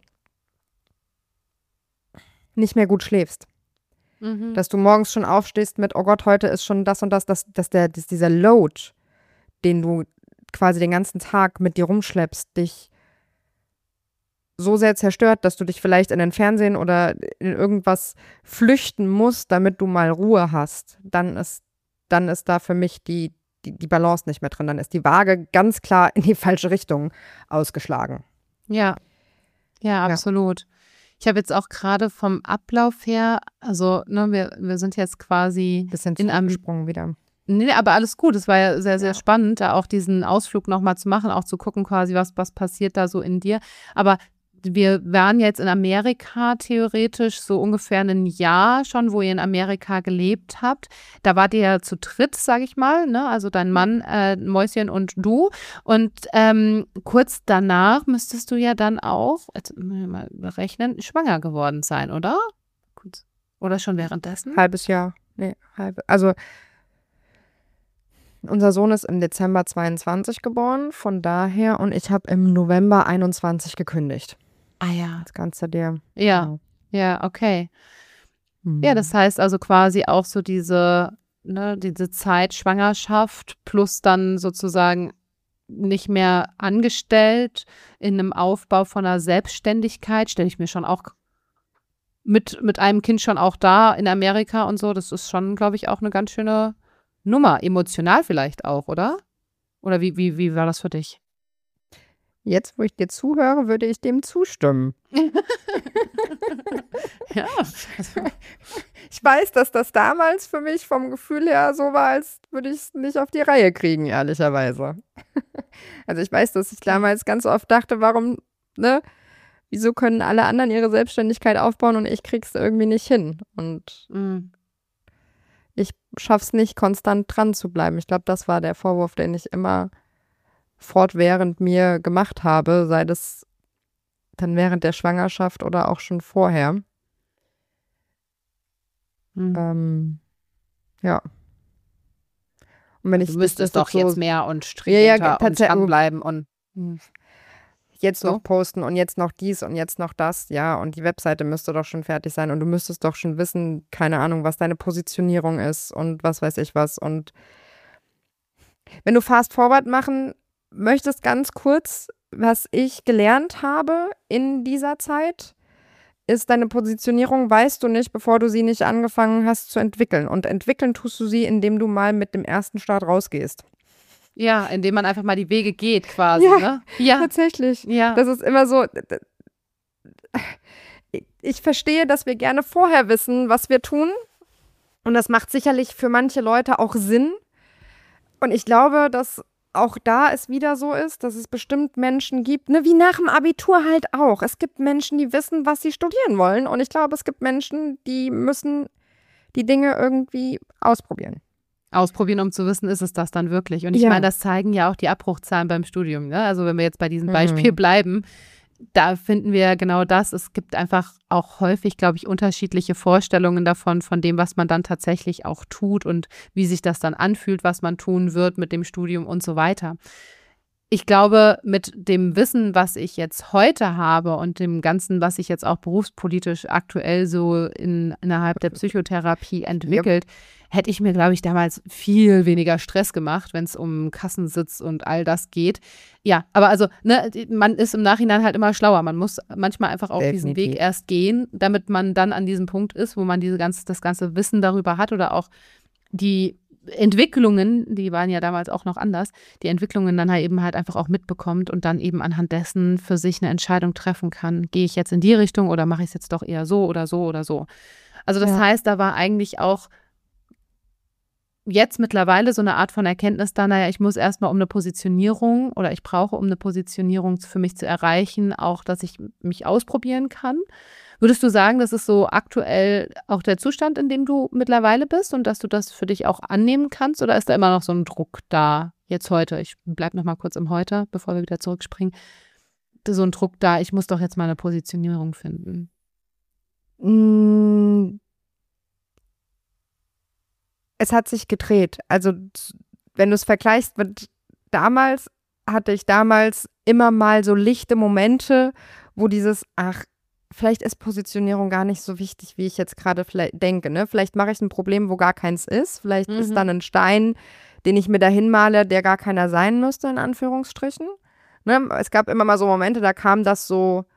nicht mehr gut schläfst. Mhm. Dass du morgens schon aufstehst mit, oh Gott, heute ist schon das und das, dass, dass, der, dass dieser Load, den du quasi den ganzen Tag mit dir rumschleppst, dich so sehr zerstört, dass du dich vielleicht in den Fernsehen oder in irgendwas flüchten musst, damit du mal Ruhe hast, dann ist, dann ist da für mich die, die, die Balance nicht mehr drin. Dann ist die Waage ganz klar in die falsche Richtung ausgeschlagen. Ja, ja, absolut. Ja. Ich habe jetzt auch gerade vom Ablauf her, also ne, wir, wir sind jetzt quasi bisschen in einem gesprungen wieder. Nee, aber alles gut. Es war ja sehr, sehr ja. spannend, da auch diesen Ausflug nochmal zu machen, auch zu gucken quasi, was, was passiert da so in dir. Aber wir waren jetzt in Amerika theoretisch so ungefähr ein Jahr schon, wo ihr in Amerika gelebt habt. Da wart ihr ja zu dritt, sag ich mal, ne? Also dein Mann, äh, Mäuschen und du. Und ähm, kurz danach müsstest du ja dann auch, jetzt müssen wir mal berechnen, schwanger geworden sein, oder? Oder schon währenddessen? Halbes Jahr. Nee, halbe. Also unser Sohn ist im Dezember zweiundzwanzig geboren, von daher, und ich habe im November einundzwanzig gekündigt. Ah ja. Das kannst du dir. Ja, Genau. ja, okay. Hm. Ja, das heißt also quasi auch so diese, ne, diese Zeit Schwangerschaft plus dann sozusagen nicht mehr angestellt in einem Aufbau von einer Selbstständigkeit, stelle ich mir schon auch mit, mit einem Kind schon auch da in Amerika und so. Das ist schon, glaube ich, auch eine ganz schöne Nummer. Emotional vielleicht auch, oder? Oder wie, wie, wie war das für dich? Jetzt, wo ich dir zuhöre, würde ich dem zustimmen. Ja. Ich weiß, dass das damals für mich vom Gefühl her so war, als würde ich es nicht auf die Reihe kriegen, ehrlicherweise. Also ich weiß, dass ich damals ganz oft dachte, warum, ne, wieso können alle anderen ihre Selbstständigkeit aufbauen und ich krieg's irgendwie nicht hin? Und Mhm. ich schaff's nicht, konstant dran zu bleiben. Ich glaube, das war der Vorwurf, den ich immer fortwährend mir gemacht habe, sei das dann während der Schwangerschaft oder auch schon vorher. Mhm. Ähm, ja. Und wenn ich Du müsstest das doch so jetzt mehr und Ja, ja, stringenter und tatsächlich. dranbleiben und jetzt So. noch posten und jetzt noch dies und jetzt noch das, ja, und die Webseite müsste doch schon fertig sein und du müsstest doch schon wissen, keine Ahnung, was deine Positionierung ist und was weiß ich was. Und wenn du Fast Forward machen möchtest, ganz kurz, was ich gelernt habe in dieser Zeit, ist, deine Positionierung weißt du nicht, bevor du sie nicht angefangen hast zu entwickeln. Und entwickeln tust du sie, indem du mal mit dem ersten Start rausgehst. ja, indem man einfach mal die Wege geht quasi, Ja, ne? Ja, Tatsächlich. ja. Das ist immer so. d- d- Ich verstehe, dass wir gerne vorher wissen, was wir tun. Und das macht sicherlich für manche Leute auch Sinn. Und ich glaube, dass auch da es wieder so ist, dass es bestimmt Menschen gibt, ne, wie nach dem Abitur halt auch. Es gibt Menschen, die wissen, was sie studieren wollen. Und ich glaube, es gibt Menschen, die müssen die Dinge irgendwie ausprobieren. Ausprobieren, um zu wissen, ist es das dann wirklich. Und ich Ja. meine, das zeigen ja auch die Abbruchzahlen beim Studium. Ne? Also wenn wir jetzt bei diesem Mhm. Beispiel bleiben, da finden wir genau das. Es gibt einfach auch häufig, glaube ich, unterschiedliche Vorstellungen davon, von dem, was man dann tatsächlich auch tut und wie sich das dann anfühlt, was man tun wird mit dem Studium und so weiter. Ich glaube, mit dem Wissen, was ich jetzt heute habe und dem Ganzen, was sich jetzt auch berufspolitisch aktuell so in, innerhalb der Psychotherapie entwickelt, hätte ich mir, glaube ich, damals viel weniger Stress gemacht, wenn es um Kassensitz und all das geht. Ja, aber also, ne, man ist im Nachhinein halt immer schlauer. Man muss manchmal einfach auch diesen Definitiv. Weg erst gehen, damit man dann an diesem Punkt ist, wo man diese ganze, das ganze Wissen darüber hat oder auch die Entwicklungen, die waren ja damals auch noch anders, die Entwicklungen dann halt eben halt einfach auch mitbekommt und dann eben anhand dessen für sich eine Entscheidung treffen kann. Gehe ich jetzt in die Richtung oder mache ich es jetzt doch eher so oder so oder so. Also das Ja. heißt, da war eigentlich auch jetzt mittlerweile so eine Art von Erkenntnis da, naja, ich muss erstmal um eine Positionierung oder ich brauche, um eine Positionierung für mich zu erreichen, auch, dass ich mich ausprobieren kann. Würdest du sagen, das ist so aktuell auch der Zustand, in dem du mittlerweile bist und dass du das für dich auch annehmen kannst? Oder ist da immer noch so ein Druck da, jetzt heute? Ich bleibe noch mal kurz im Heute, bevor wir wieder zurückspringen. So ein Druck da, ich muss doch jetzt mal eine Positionierung finden. Mm, Es hat sich gedreht. Also, z- wenn du es vergleichst mit damals, hatte ich damals immer mal so lichte Momente, wo dieses, ach, vielleicht ist Positionierung gar nicht so wichtig, wie ich jetzt gerade vielleicht denke. Ne? Vielleicht mache ich ein Problem, wo gar keins ist. Vielleicht Mhm. ist dann ein Stein, den ich mir dahin male, der gar keiner sein müsste, in Anführungsstrichen. Ne? Es gab immer mal so Momente, da kam das so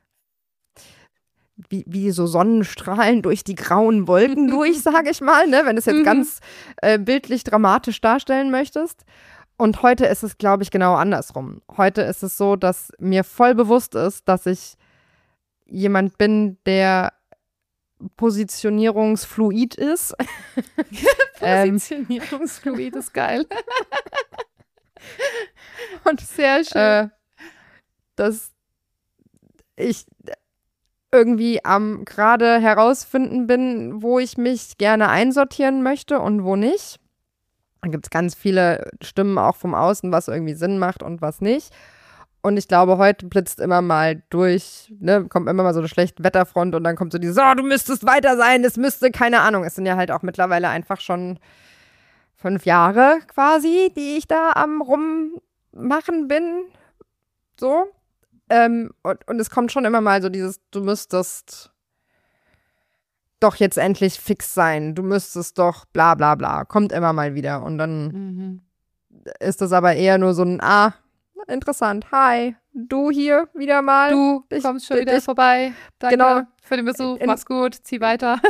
wie, wie so Sonnenstrahlen durch die grauen Wolken durch, sage ich mal, ne? Wenn du es jetzt Mhm. ganz äh, bildlich dramatisch darstellen möchtest. Und heute ist es, glaube ich, genau andersrum. Heute ist es so, dass mir voll bewusst ist, dass ich jemand bin, der positionierungsfluid ist. ähm, Positionierungsfluid ist geil. und Sehr schön. äh, dass ich irgendwie am gerade herausfinden bin, wo ich mich gerne einsortieren möchte und wo nicht. Da gibt es ganz viele Stimmen auch vom Außen, was irgendwie Sinn macht und was nicht. Und ich glaube, heute blitzt immer mal durch, ne, kommt immer mal so eine schlechte Wetterfront und dann kommt so dieses, oh, du müsstest weiter sein, es müsste, keine Ahnung. Es sind ja halt auch mittlerweile einfach schon fünf Jahre quasi, die ich da am Rummachen bin. So. Ähm, und, und es kommt schon immer mal so dieses, du müsstest doch jetzt endlich fix sein, du müsstest doch bla bla bla. Kommt immer mal wieder. Und dann Mhm. ist das aber eher nur so ein, ah, interessant, hi, du hier wieder mal. Du Ich- kommst schon wieder ich- vorbei. Danke genau. für den Besuch. In- Mach's gut. Zieh weiter.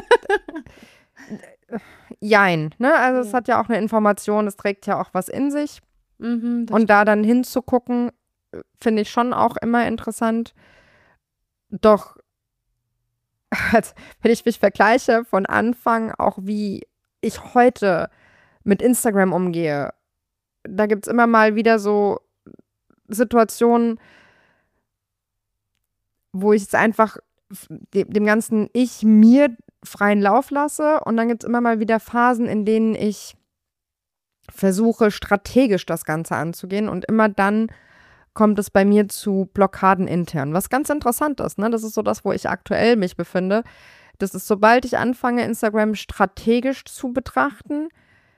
Jein, ne? Also es Ja. hat ja auch eine Information, es trägt ja auch was in sich. Mhm, das Und da dann hinzugucken, äh, finde ich schon auch immer interessant. Doch, als, wenn ich mich vergleiche von Anfang, auch wie ich heute mit Instagram umgehe, da gibt es immer mal wieder so Situationen, wo ich es einfach f- dem, dem ganzen Ich mir freien Lauf lasse. Und dann gibt es immer mal wieder Phasen, in denen ich versuche, strategisch das Ganze anzugehen. Und immer dann kommt es bei mir zu Blockaden intern. Was ganz interessant ist, ne? Das ist so das, wo ich aktuell mich befinde. Das ist, sobald ich anfange, Instagram strategisch zu betrachten,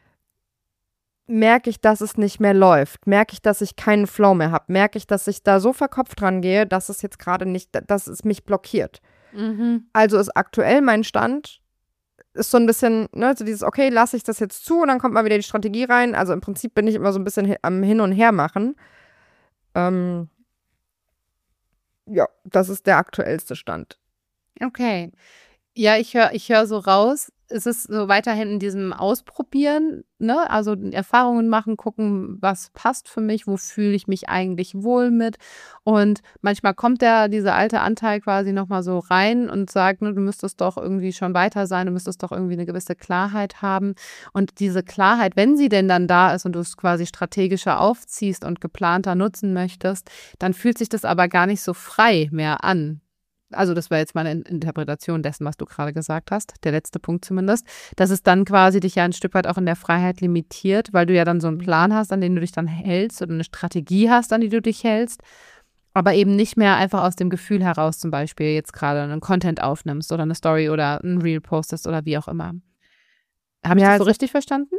merke ich, dass es nicht mehr läuft. Merke ich, dass ich keinen Flow mehr habe. Merke ich, dass ich da so verkopft dran gehe, dass es jetzt gerade nicht, dass es mich blockiert. Mhm. Also ist aktuell mein Stand, ist so ein bisschen, ne, so dieses, okay, lasse ich das jetzt zu und dann kommt mal wieder die Strategie rein. Also im Prinzip bin ich immer so ein bisschen hi- am Hin und Her machen. Ähm, ja, das ist der aktuellste Stand. Okay. Ja, ich höre ich hör so raus, es ist so weiterhin in diesem Ausprobieren, ne? Also Erfahrungen machen, gucken, was passt für mich, wo fühle ich mich eigentlich wohl mit. Und manchmal kommt der, dieser alte Anteil quasi nochmal so rein und sagt, ne, du müsstest doch irgendwie schon weiter sein, du müsstest doch irgendwie eine gewisse Klarheit haben. Und diese Klarheit, wenn sie denn dann da ist und du es quasi strategischer aufziehst und geplanter nutzen möchtest, dann fühlt sich das aber gar nicht so frei mehr an. Also das war jetzt meine In- Interpretation dessen, was du gerade gesagt hast, der letzte Punkt zumindest, dass es dann quasi dich ja ein Stück weit auch in der Freiheit limitiert, weil du ja dann so einen Plan hast, an den du dich dann hältst oder eine Strategie hast, an die du dich hältst, aber eben nicht mehr einfach aus dem Gefühl heraus zum Beispiel jetzt gerade einen Content aufnimmst oder eine Story oder ein Reel postest oder wie auch immer. Habe ich Ja, das so es- richtig verstanden?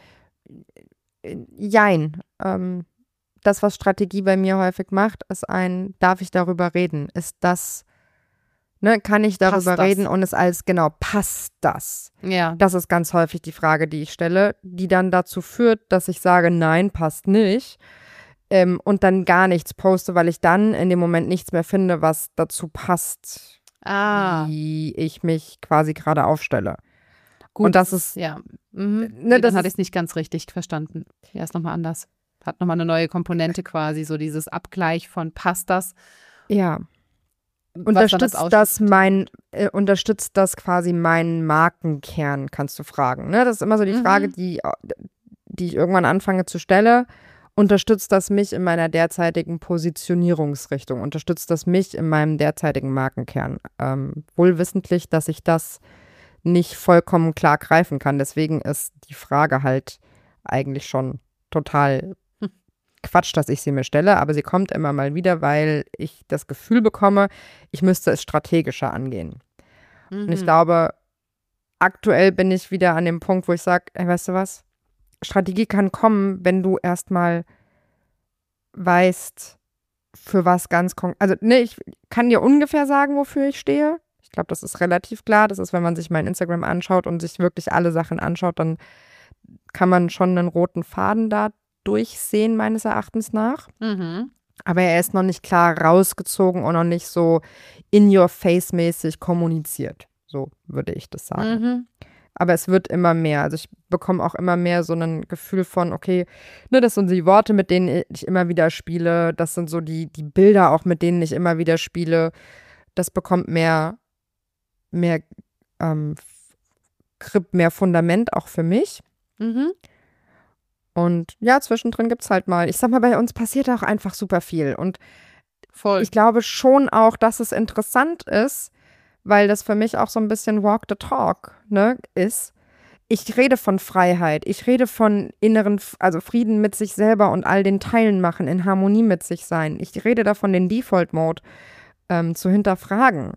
Äh, Jein. Ähm, das, was Strategie bei mir häufig macht, ist ein, darf ich darüber reden? Ist das, ne, kann ich Passt darüber das? reden und es als, genau, passt das? Ja. Das ist ganz häufig die Frage, die ich stelle, die dann dazu führt, dass ich sage, nein, passt nicht. Ähm, und dann gar nichts poste, weil ich dann in dem Moment nichts mehr finde, was dazu passt, Ah, wie ich mich quasi gerade aufstelle. gut. Und das ist, Ja. Mhm. ne, Nee, das dann hatte ist- ich es nicht ganz richtig verstanden. Ja, ist nochmal anders. Hat nochmal eine neue Komponente quasi, so dieses Abgleich von passt das. ja, was dann unterstützt Ausschuss- das mein, äh, unterstützt das quasi meinen Markenkern, kannst du fragen. Ne? Das ist immer so die Mhm. Frage, die, die ich irgendwann anfange zu stellen. Unterstützt das mich in meiner derzeitigen Positionierungsrichtung? Unterstützt das mich in meinem derzeitigen Markenkern? Ähm, wohl wissentlich, dass ich das nicht vollkommen klar greifen kann. Deswegen ist die Frage halt eigentlich schon total Hm. Quatsch, dass ich sie mir stelle, aber sie kommt immer mal wieder, weil ich das Gefühl bekomme, ich müsste es strategischer angehen. Mhm. Und ich glaube, aktuell bin ich wieder an dem Punkt, wo ich sage, hey, weißt du was? Strategie kann kommen, wenn du erstmal weißt, für was ganz konkret. Also, ne, ich kann dir ungefähr sagen, wofür ich stehe. Ich glaube, das ist relativ klar. Das ist, wenn man sich mein Instagram anschaut und sich wirklich alle Sachen anschaut, dann kann man schon einen roten Faden da durchsehen, meines Erachtens nach. Mhm. Aber er ist noch nicht klar rausgezogen und noch nicht so in-your-face-mäßig kommuniziert. So würde ich das sagen. Mhm. Aber es wird immer mehr. Also ich bekomme auch immer mehr so ein Gefühl von, okay, ne, das sind die Worte, mit denen ich immer wieder spiele. Das sind so die, die Bilder auch, mit denen ich immer wieder spiele. Das bekommt mehr, mehr ähm, Grip, mehr Fundament auch für mich. Mhm. Und ja, zwischendrin gibt es halt mal, ich sag mal, bei uns passiert auch einfach super viel. Und Voll. Ich glaube schon auch, dass es interessant ist, weil das für mich auch so ein bisschen Walk the Talk, ne, ist. Ich rede von Freiheit, ich rede von inneren, also Frieden mit sich selber und all den Teilen machen, in Harmonie mit sich sein. Ich rede davon, den Default-Mode ähm, zu hinterfragen.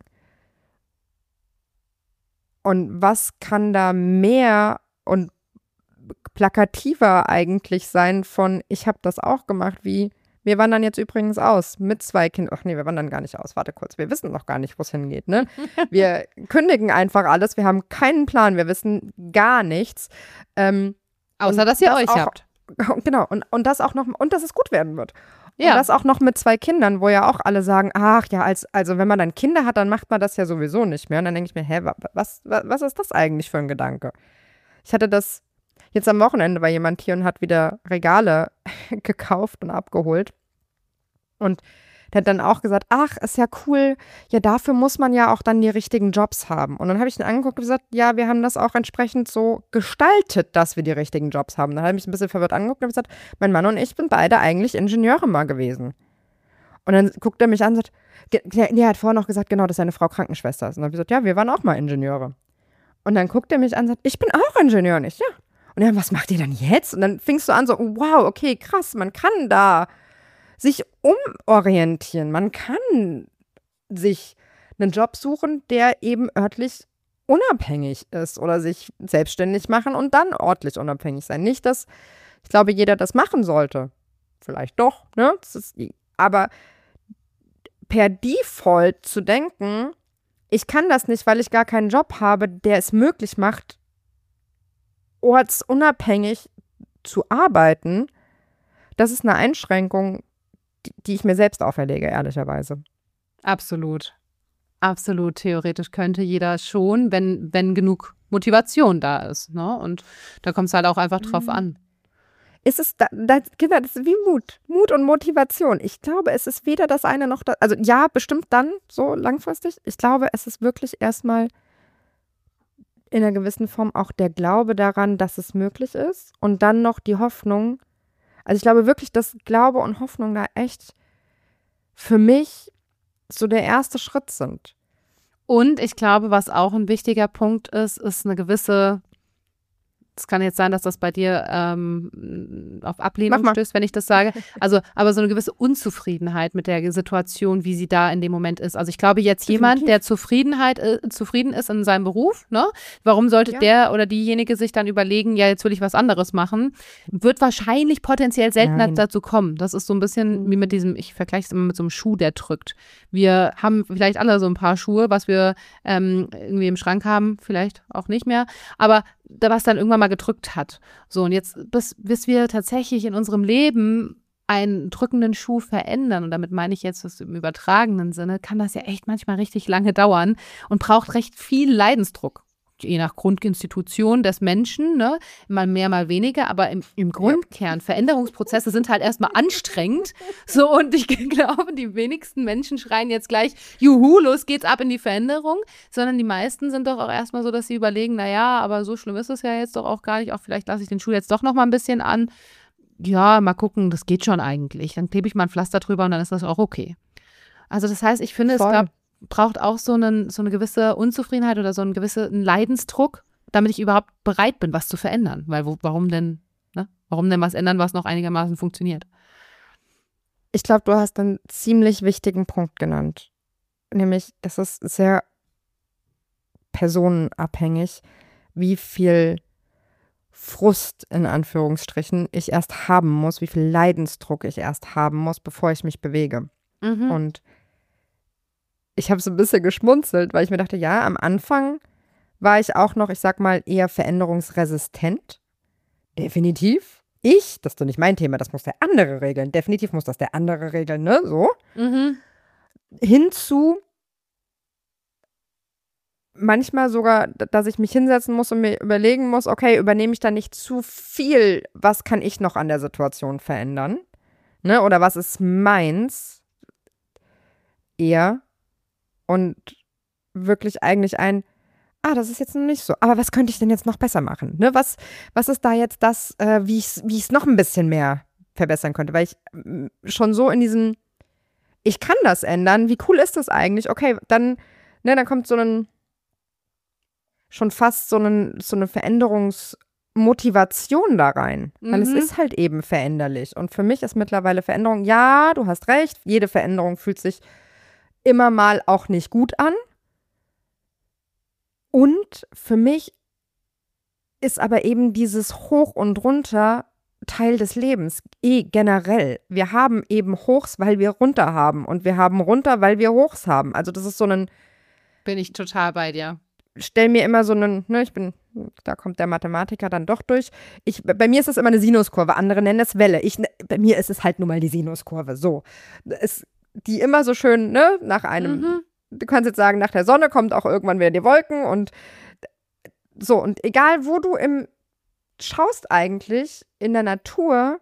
Und was kann da mehr und plakativer eigentlich sein von, ich habe das auch gemacht, wie, wir wandern jetzt übrigens aus mit zwei Kindern. Ach nee, wir wandern gar nicht aus, warte kurz, wir wissen noch gar nicht, wo es hingeht, ne? Wir kündigen einfach alles, wir haben keinen Plan, wir wissen gar nichts. Ähm, Außer, dass ihr das euch auch, habt. Genau, und, und das auch noch, und dass es gut werden wird. Ja. Und das auch noch mit zwei Kindern, wo ja auch alle sagen, ach ja, als, also wenn man dann Kinder hat, dann macht man das ja sowieso nicht mehr. Und dann denke ich mir, hä, was, was, was ist das eigentlich für ein Gedanke? Ich hatte das jetzt am Wochenende, war jemand hier und hat wieder Regale gekauft und abgeholt. Und der hat dann auch gesagt, ach, ist ja cool, ja, dafür muss man ja auch dann die richtigen Jobs haben. Und dann habe ich ihn angeguckt und gesagt, ja, wir haben das auch entsprechend so gestaltet, dass wir die richtigen Jobs haben. Dann habe ich mich ein bisschen verwirrt angeguckt und gesagt, mein Mann und ich sind beide eigentlich Ingenieure mal gewesen. Und dann guckt er mich an und sagt, der, der hat vorher noch gesagt, genau, dass seine Frau Krankenschwester ist. Und dann habe ich gesagt, ja, wir waren auch mal Ingenieure. Und dann guckt er mich an und sagt, ich bin auch Ingenieur. Und ich, ja. Und dann, was macht ihr denn jetzt? Und dann fingst du an so, wow, okay, krass, man kann da sich umorientieren. Man kann sich einen Job suchen, der eben örtlich unabhängig ist oder sich selbstständig machen und dann örtlich unabhängig sein. Nicht, dass, ich glaube, jeder das machen sollte. Vielleicht doch, ne? Das ist, aber per Default zu denken, ich kann das nicht, weil ich gar keinen Job habe, der es möglich macht, ortsunabhängig zu arbeiten, das ist eine Einschränkung, die, die ich mir selbst auferlege, ehrlicherweise. Absolut. Absolut. Theoretisch könnte jeder schon, wenn, wenn genug Motivation da ist. Ne? Und da kommt es halt auch einfach drauf an. Ist es, da, das, Kinder, das ist wie Mut. Mut und Motivation. Ich glaube, es ist weder das eine noch das, also ja, bestimmt dann so langfristig. Ich glaube, es ist wirklich erstmal in einer gewissen Form auch der Glaube daran, dass es möglich ist und dann noch die Hoffnung. Also ich glaube wirklich, dass Glaube und Hoffnung da echt für mich so der erste Schritt sind. Und ich glaube, was auch ein wichtiger Punkt ist, ist eine gewisse, es kann jetzt sein, dass das bei dir ähm, auf Ablehnung stößt, wenn ich das sage, also aber so eine gewisse Unzufriedenheit mit der Situation, wie sie da in dem Moment ist. Also ich glaube jetzt jemand, Definitiv. der Zufriedenheit, äh, zufrieden ist in seinem Beruf, ne? Warum sollte ja. der oder diejenige sich dann überlegen, ja, jetzt will ich was anderes machen, wird wahrscheinlich potenziell seltener Nein. dazu kommen. Das ist so ein bisschen wie mit diesem, ich vergleiche es immer mit so einem Schuh, der drückt. Wir haben vielleicht alle so ein paar Schuhe, was wir ähm, irgendwie im Schrank haben, vielleicht auch nicht mehr, aber was dann irgendwann mal gedrückt hat. So, und jetzt, bis, bis wir tatsächlich in unserem Leben einen drückenden Schuh verändern, und damit meine ich jetzt das im übertragenen Sinne, kann das ja echt manchmal richtig lange dauern und braucht recht viel Leidensdruck. Je nach Grundinstitution des Menschen, ne, mal mehr, mal weniger, aber im, im Grundkern, Veränderungsprozesse sind halt erstmal anstrengend. So, und ich glaube, die wenigsten Menschen schreien jetzt gleich, juhu, los geht's ab in die Veränderung, sondern die meisten sind doch auch erstmal so, dass sie überlegen, naja, aber so schlimm ist es ja jetzt doch auch gar nicht, auch vielleicht lasse ich den Schuh jetzt doch noch mal ein bisschen an. Ja, mal gucken, das geht schon eigentlich. Dann klebe ich mal ein Pflaster drüber und dann ist das auch okay. Also das heißt, ich finde, Voll. es gab braucht auch so, einen, so eine gewisse Unzufriedenheit oder so einen gewissen Leidensdruck, damit ich überhaupt bereit bin, was zu verändern. Weil wo, warum denn, ne? Warum denn was ändern, was noch einigermaßen funktioniert? Ich glaube, du hast einen ziemlich wichtigen Punkt genannt. Nämlich, es ist sehr personenabhängig, wie viel Frust in Anführungsstrichen ich erst haben muss, wie viel Leidensdruck ich erst haben muss, bevor ich mich bewege. Mhm. Und ich habe so ein bisschen geschmunzelt, weil ich mir dachte, ja, am Anfang war ich auch noch, ich sag mal, eher veränderungsresistent. Definitiv. Ich, das ist doch nicht mein Thema, das muss der andere regeln. Definitiv muss das der andere regeln, ne, so. Mhm. Hinzu manchmal sogar, dass ich mich hinsetzen muss und mir überlegen muss, okay, übernehme ich da nicht zu viel, was kann ich noch an der Situation verändern, ne, oder was ist meins eher. Und wirklich eigentlich ein, ah, das ist jetzt noch nicht so, aber was könnte ich denn jetzt noch besser machen? Ne? Was, was ist da jetzt das, äh, wie ich es wie ich's noch ein bisschen mehr verbessern könnte? Weil ich schon so in diesem, ich kann das ändern. Wie cool ist das eigentlich? Okay, dann, ne, dann kommt so ein, schon fast so, ein, so eine Veränderungsmotivation da rein. Mhm. Weil es ist halt eben veränderlich. Und für mich ist mittlerweile Veränderung, ja, du hast recht, jede Veränderung fühlt sich immer mal auch nicht gut an. Und für mich ist aber eben dieses Hoch und Runter Teil des Lebens, eh generell. Wir haben eben Hochs, weil wir runter haben und wir haben runter, weil wir Hochs haben. Also das ist so ein… Bin ich total bei dir. Stell mir immer so einen, ne, ich bin, da kommt der Mathematiker dann doch durch. Ich, bei mir ist es immer eine Sinuskurve, andere nennen es Welle. Ich, bei mir ist es halt nun mal die Sinuskurve, so. Es, die immer so schön, ne, nach einem, mhm. du kannst jetzt sagen, nach der Sonne kommt auch irgendwann wieder die Wolken und so. Und egal, wo du im schaust eigentlich in der Natur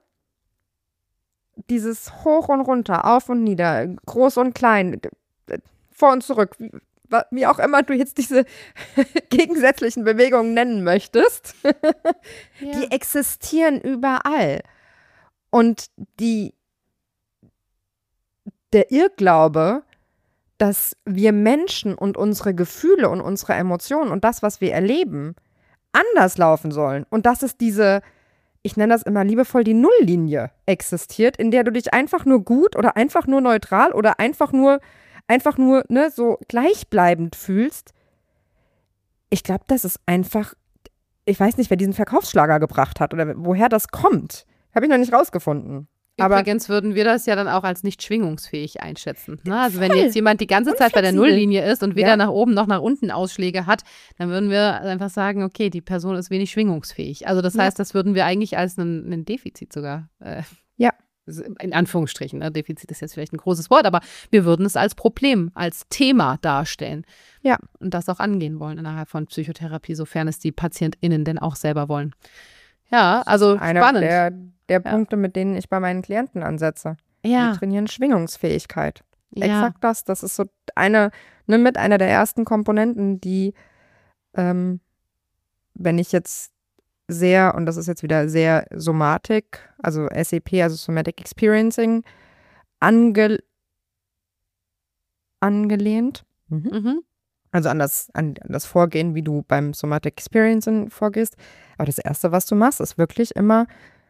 dieses Hoch und Runter, auf und nieder, groß und klein, vor und zurück, wie, wie auch immer du jetzt diese gegensätzlichen Bewegungen nennen möchtest, ja. Die existieren überall. Und die, der Irrglaube, dass wir Menschen und unsere Gefühle und unsere Emotionen und das, was wir erleben, anders laufen sollen. Und dass es diese, ich nenne das immer liebevoll, die Nulllinie existiert, in der du dich einfach nur gut oder einfach nur neutral oder einfach nur, einfach nur, ne, so gleichbleibend fühlst. Ich glaube, das ist einfach, ich weiß nicht, wer diesen Verkaufsschlager gebracht hat oder woher das kommt. Habe ich noch nicht rausgefunden. Übrigens Aber würden wir das ja dann auch als nicht schwingungsfähig einschätzen. Ne? Also wenn jetzt jemand die ganze Zeit bei der Nulllinie ist und weder ja. nach oben noch nach unten Ausschläge hat, dann würden wir einfach sagen, okay, die Person ist wenig schwingungsfähig. Also das ja. heißt, das würden wir eigentlich als ein, ein Defizit sogar, äh, ja. in Anführungsstrichen, ne? Defizit ist jetzt vielleicht ein großes Wort, aber wir würden es als Problem, als Thema darstellen. Ja. Und das auch angehen wollen innerhalb von Psychotherapie, sofern es die PatientInnen denn auch selber wollen. Ja, also Einer spannend. Der, der ja. Punkte, mit denen ich bei meinen Klienten ansetze. Ja. Wir trainieren Schwingungsfähigkeit. Ja. Exakt das. Das ist so eine, ne, mit einer der ersten Komponenten, die, ähm, wenn ich jetzt sehr, und das ist jetzt wieder sehr Somatik, also S E P, also Somatic Experiencing, ange, angelehnt. Mhm. Mhm. Also an das, an das Vorgehen, wie du beim Somatic Experiencing vorgehst. Aber das Erste, was du machst, ist wirklich immer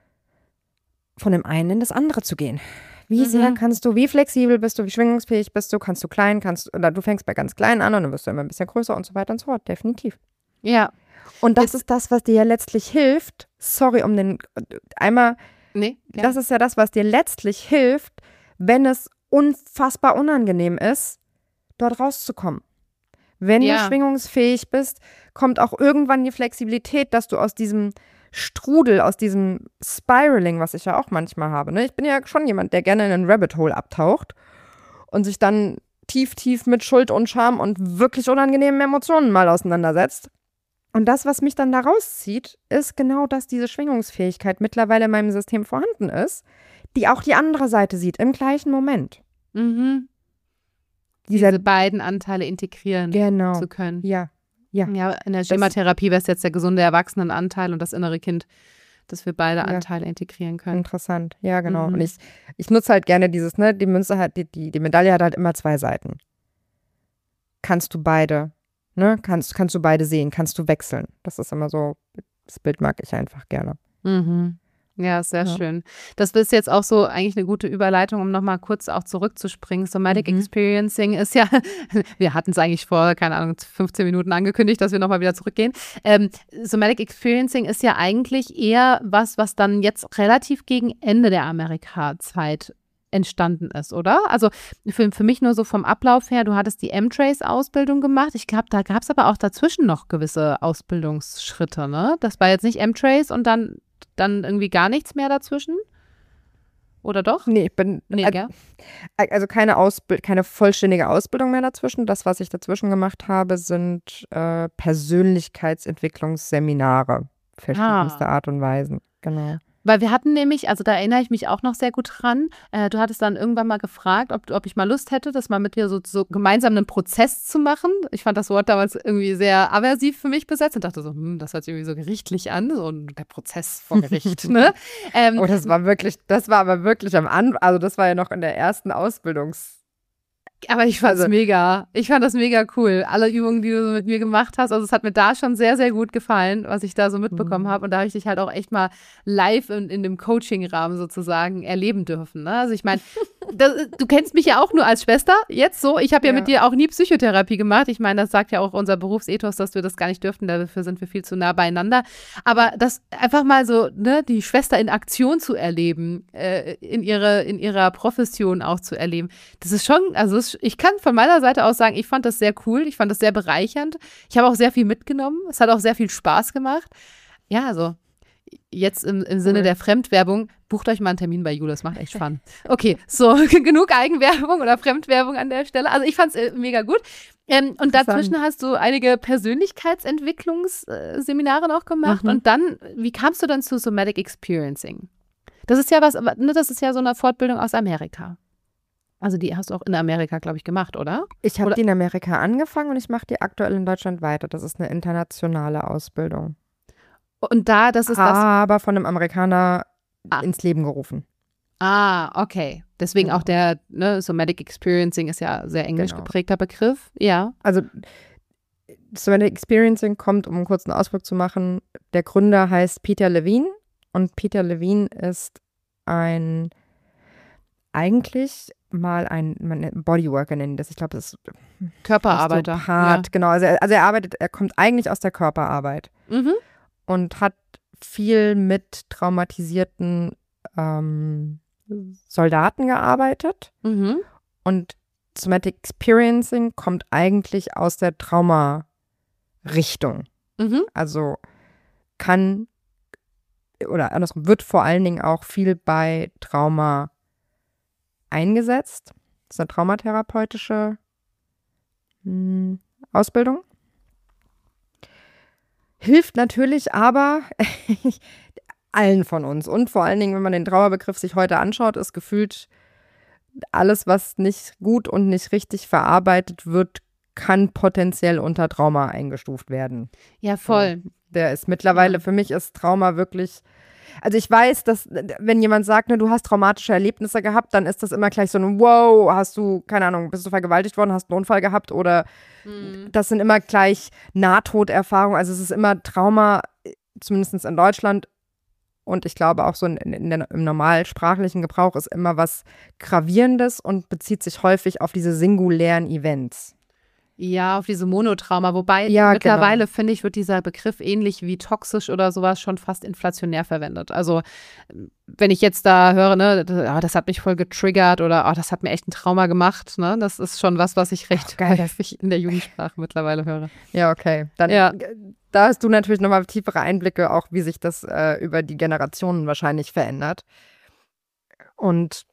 von dem einen in das andere zu gehen. Wie mhm. sehr kannst du, wie flexibel bist du, wie schwingungsfähig bist du, kannst du klein, kannst, oder du fängst bei ganz klein an und dann wirst du immer ein bisschen größer und so weiter und so fort, definitiv. Ja. Und das Jetzt, ist das, was dir ja letztlich hilft, sorry, um den, einmal, nee, ja. das ist ja das, was dir letztlich hilft, wenn es unfassbar unangenehm ist, dort rauszukommen. Wenn ja. du schwingungsfähig bist, kommt auch irgendwann die Flexibilität, dass du aus diesem Strudel, aus diesem Spiraling, was ich ja auch manchmal habe, ne? Ich bin ja schon jemand, der gerne in einen Rabbit Hole abtaucht und sich dann tief, tief mit Schuld und Scham und wirklich unangenehmen Emotionen mal auseinandersetzt. Und das, was mich dann da rauszieht, ist genau, dass diese Schwingungsfähigkeit mittlerweile in meinem System vorhanden ist, die auch die andere Seite sieht, im gleichen Moment. Mhm. Diese beiden Anteile integrieren genau. zu können. Ja, ja. Ja, in der Schematherapie wäre es jetzt der gesunde Erwachsenenanteil und das innere Kind, dass wir beide ja. Anteile integrieren können. Interessant, ja, genau. Mhm. Und ich, ich nutze halt gerne dieses, ne, die Münze hat, die, die, die Medaille hat halt immer zwei Seiten. Kannst du beide, ne, kannst, kannst du beide sehen, kannst du wechseln. Das ist immer so, das Bild mag ich einfach gerne. Mhm. Ja, sehr Ja. schön. Das ist jetzt auch so eigentlich eine gute Überleitung, um nochmal kurz auch zurückzuspringen. Somatic Mhm. Experiencing ist ja, wir hatten es eigentlich vor, keine Ahnung, fünfzehn Minuten angekündigt, dass wir nochmal wieder zurückgehen. Ähm, Somatic Experiencing ist ja eigentlich eher was, was dann jetzt relativ gegen Ende der Amerika-Zeit entstanden ist, oder? Also für, für mich nur so vom Ablauf her, du hattest die M-Trace-Ausbildung gemacht. Ich glaube, da gab es aber auch dazwischen noch gewisse Ausbildungsschritte, ne? Das war jetzt nicht M-Trace und dann dann irgendwie gar nichts mehr dazwischen? Oder doch? Nee, ich bin, Nee, gell? also keine Ausbild keine vollständige Ausbildung mehr dazwischen. Das, was ich dazwischen gemacht habe, sind äh, Persönlichkeitsentwicklungsseminare verschiedenster Ah. Art und Weisen. Genau. Weil wir hatten nämlich, also da erinnere ich mich auch noch sehr gut dran, äh, du hattest dann irgendwann mal gefragt, ob, ob ich mal Lust hätte, das mal mit dir so, so gemeinsam einen Prozess zu machen. Ich fand das Wort damals irgendwie sehr aversiv für mich besetzt und dachte so, hm, das hört sich irgendwie so gerichtlich an, so der Prozess vor Gericht, ne? Ähm, Oh, das war wirklich, das war aber wirklich am Anfang, also das war ja noch in der ersten Ausbildungs- Aber ich fand es Also- mega. Ich fand das mega cool. Alle Übungen, die du so mit mir gemacht hast. Also es hat mir da schon sehr, sehr gut gefallen, was ich da so mitbekommen Mhm. habe. Und da habe ich dich halt auch echt mal live in, in dem Coaching-Rahmen sozusagen erleben dürfen. Ne? Also ich meine, du kennst mich ja auch nur als Schwester jetzt so. Ich habe ja. Ja. mit dir auch nie Psychotherapie gemacht. Ich meine, das sagt ja auch unser Berufsethos, dass wir das gar nicht dürften. Dafür sind wir viel zu nah beieinander. Aber das einfach mal so, ne, die Schwester in Aktion zu erleben, äh, in, ihre, in ihrer Profession auch zu erleben, das ist schon, also es, ich kann von meiner Seite aus sagen, ich fand das sehr cool, ich fand das sehr bereichernd. Ich habe auch sehr viel mitgenommen. Es hat auch sehr viel Spaß gemacht. Ja, also jetzt im, im Sinne Cool. der Fremdwerbung, bucht euch mal einen Termin bei Jule, das macht echt Fun. Okay, so, genug Eigenwerbung oder Fremdwerbung an der Stelle. Also ich fand es äh, mega gut. Ähm, und Interessant. dazwischen hast du einige Persönlichkeitsentwicklungsseminare noch gemacht. Mhm. Und dann, wie kamst du dann zu Somatic Experiencing? Das ist ja was, aber, ne, das ist ja so eine Fortbildung aus Amerika. Also die hast du auch in Amerika, glaube ich, gemacht, oder? Ich habe Oder- die in Amerika angefangen und ich mache die aktuell in Deutschland weiter. Das ist eine internationale Ausbildung. Und da, das ist das. Aber von einem Amerikaner Ah. ins Leben gerufen. Ah, okay. Deswegen Genau. auch der, ne, Somatic Experiencing ist ja ein sehr englisch Genau. geprägter Begriff. Ja. Also Somatic Experiencing kommt, um einen kurzen Ausflug zu machen. Der Gründer heißt Peter Levine und Peter Levine ist ein eigentlich mal ein man, Bodyworker nennen das. Ich glaube, das ist Körperarbeiter. Osteopath, genau. Also er, also er arbeitet, er kommt eigentlich aus der Körperarbeit Ja. Mhm. und hat viel mit traumatisierten ähm, Soldaten gearbeitet. Mhm. Und Somatic Experiencing kommt eigentlich aus der Trauma-Richtung. Mhm. Also kann oder andersrum wird vor allen Dingen auch viel bei Trauma eingesetzt. Das ist eine traumatherapeutische mh, Ausbildung. Hilft natürlich aber allen von uns. Und vor allen Dingen, wenn man den Trauerbegriff sich heute anschaut, ist gefühlt alles, was nicht gut und nicht richtig verarbeitet wird, kann potenziell unter Trauma eingestuft werden. Ja, voll. Der ist mittlerweile, Ja. für mich ist Trauma wirklich, also ich weiß, dass wenn jemand sagt, ne, du hast traumatische Erlebnisse gehabt, dann ist das immer gleich so ein wow, hast du, keine Ahnung, bist du vergewaltigt worden, hast einen Unfall gehabt oder Mhm. das sind immer gleich Nahtoderfahrungen, also es ist immer Trauma, zumindest in Deutschland und ich glaube auch so in, in der, im normalsprachlichen Gebrauch ist immer was Gravierendes und bezieht sich häufig auf diese singulären Events. Ja, auf diese Monotrauma. Wobei Ja, mittlerweile, genau. finde ich, wird dieser Begriff ähnlich wie toxisch oder sowas schon fast inflationär verwendet. Also wenn ich jetzt da höre, ne, das, oh, das hat mich voll getriggert oder oh, das hat mir echt ein Trauma gemacht, ne, das ist schon was, was ich recht Ach, geil. häufig in der Jugendsprache mittlerweile höre. Ja, okay. Dann, Ja. Da hast du natürlich nochmal tiefere Einblicke, auch wie sich das äh, über die Generationen wahrscheinlich verändert. Und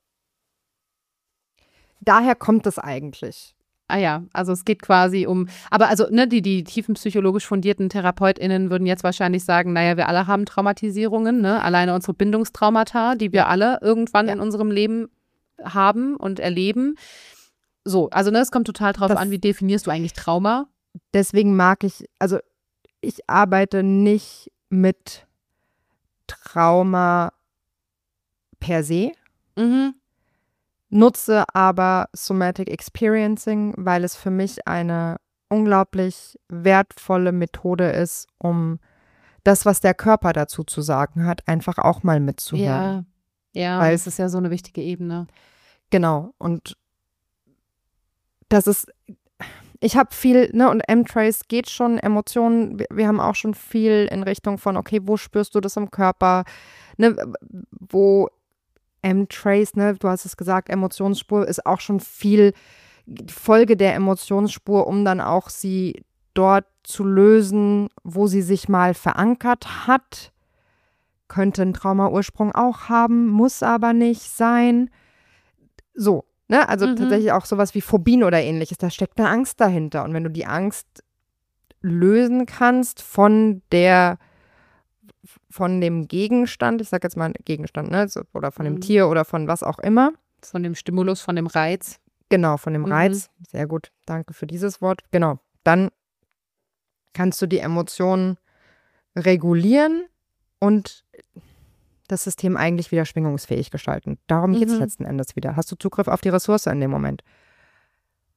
daher kommt es eigentlich. Ah ja, also es geht quasi um, aber also ne, die, die tiefenpsychologisch fundierten TherapeutInnen würden jetzt wahrscheinlich sagen, naja, wir alle haben Traumatisierungen, ne? Alleine unsere Bindungstraumata, die wir alle irgendwann Ja. in unserem Leben haben und erleben. So, also ne, es kommt total drauf Das- an, wie definierst du eigentlich Trauma? Deswegen mag ich, also ich arbeite nicht mit Trauma per se, Mhm. nutze aber Somatic Experiencing, weil es für mich eine unglaublich wertvolle Methode ist, um das, was der Körper dazu zu sagen hat, einfach auch mal mitzuhören. Ja, ja, Weil- das ist ja so eine wichtige Ebene. Genau. Und das ist, ich habe viel, ne, und M-Trace geht schon, Emotionen, wir, wir haben auch schon viel in Richtung von, okay, wo spürst du das im Körper, ne, wo M-Trace, ne, du hast es gesagt, Emotionsspur ist auch schon viel Folge der Emotionsspur, um dann auch sie dort zu lösen, wo sie sich mal verankert hat. Könnte ein Traumaursprung auch haben, muss aber nicht sein. So, ne, also Mhm. tatsächlich auch sowas wie Phobien oder ähnliches, da steckt eine Angst dahinter. Und wenn du die Angst lösen kannst von der von dem Gegenstand, ich sag jetzt mal Gegenstand, ne, so, oder von dem Mhm. Tier oder von was auch immer. Von dem Stimulus, von dem Reiz. Genau, von dem Mhm. Reiz. Sehr gut, danke für dieses Wort. Genau, dann kannst du die Emotionen regulieren und das System eigentlich wieder schwingungsfähig gestalten. Darum geht es Mhm. letzten Endes wieder. Hast du Zugriff auf die Ressource in dem Moment?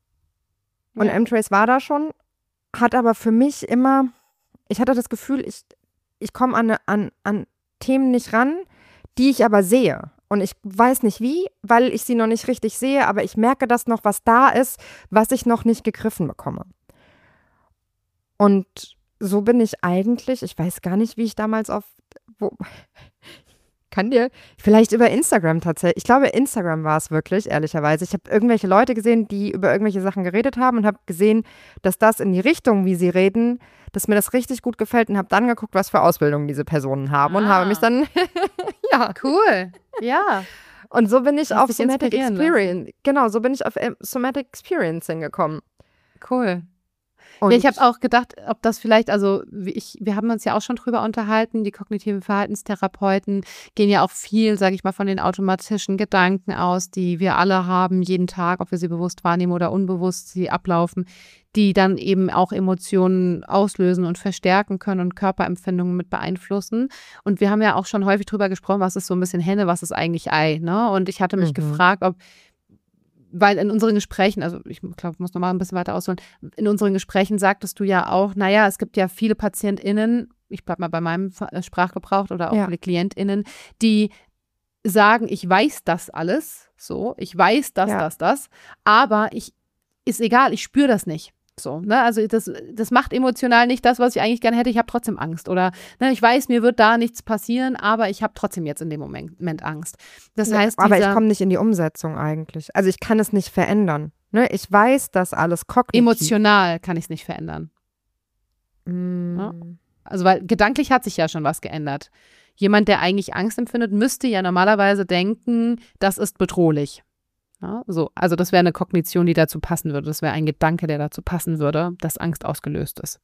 Und Ja. M-Trace war da schon, hat aber für mich immer, ich hatte das Gefühl, ich, ich komme an, an, an Themen nicht ran, die ich aber sehe. Und ich weiß nicht wie, weil ich sie noch nicht richtig sehe, aber ich merke, dass noch was da ist, was ich noch nicht gegriffen bekomme. Und so bin ich eigentlich, ich weiß gar nicht, wie ich damals auf, wo, kann dir, vielleicht über Instagram tatsächlich, ich glaube, Instagram war es wirklich, ehrlicherweise. Ich habe irgendwelche Leute gesehen, die über irgendwelche Sachen geredet haben und habe gesehen, dass das in die Richtung, wie sie reden, dass mir das richtig gut gefällt und habe dann geguckt, was für Ausbildungen diese Personen haben und Ah. habe mich dann, ja. Cool. Ja. Und so bin ich Hast auf dich Somatic inspirieren Experience, genau, so bin ich auf ähm, Somatic Experiencing gekommen. Cool. Und Ja, ich habe auch gedacht, ob das vielleicht, also wie ich, wir haben uns ja auch schon drüber unterhalten, die kognitiven Verhaltenstherapeuten gehen ja auch viel, sage ich mal, von den automatischen Gedanken aus, die wir alle haben, jeden Tag, ob wir sie bewusst wahrnehmen oder unbewusst sie ablaufen, die dann eben auch Emotionen auslösen und verstärken können und Körperempfindungen mit beeinflussen. Und wir haben ja auch schon häufig drüber gesprochen, was ist so ein bisschen Henne, was ist eigentlich Ei, ne? Und ich hatte mich Mhm. gefragt, ob weil in unseren Gesprächen, also ich glaube, ich muss noch mal ein bisschen weiter ausholen, in unseren Gesprächen sagtest du ja auch, naja, es gibt ja viele PatientInnen, ich bleibe mal bei meinem Sprachgebrauch oder auch Ja. viele KlientInnen, die sagen, ich weiß das alles, so, ich weiß das, Ja. das, das, aber ich, ist egal, ich spüre das nicht. So, ne? Also das, das macht emotional nicht das, was ich eigentlich gerne hätte, ich habe trotzdem Angst. Oder ne, ich weiß, mir wird da nichts passieren, aber ich habe trotzdem jetzt in dem Moment, Moment Angst. Das Ja, heißt, aber dieser, ich komme nicht in die Umsetzung eigentlich. Also ich kann es nicht verändern. Ne? Ich weiß, dass alles kognitiv. emotional kann ich es nicht verändern. Mm. Ja. Also weil gedanklich hat sich ja schon was geändert. Jemand, der eigentlich Angst empfindet, müsste ja normalerweise denken, das ist bedrohlich. Ja, so, also das wäre eine Kognition, die dazu passen würde. Das wäre ein Gedanke, der dazu passen würde, dass Angst ausgelöst ist.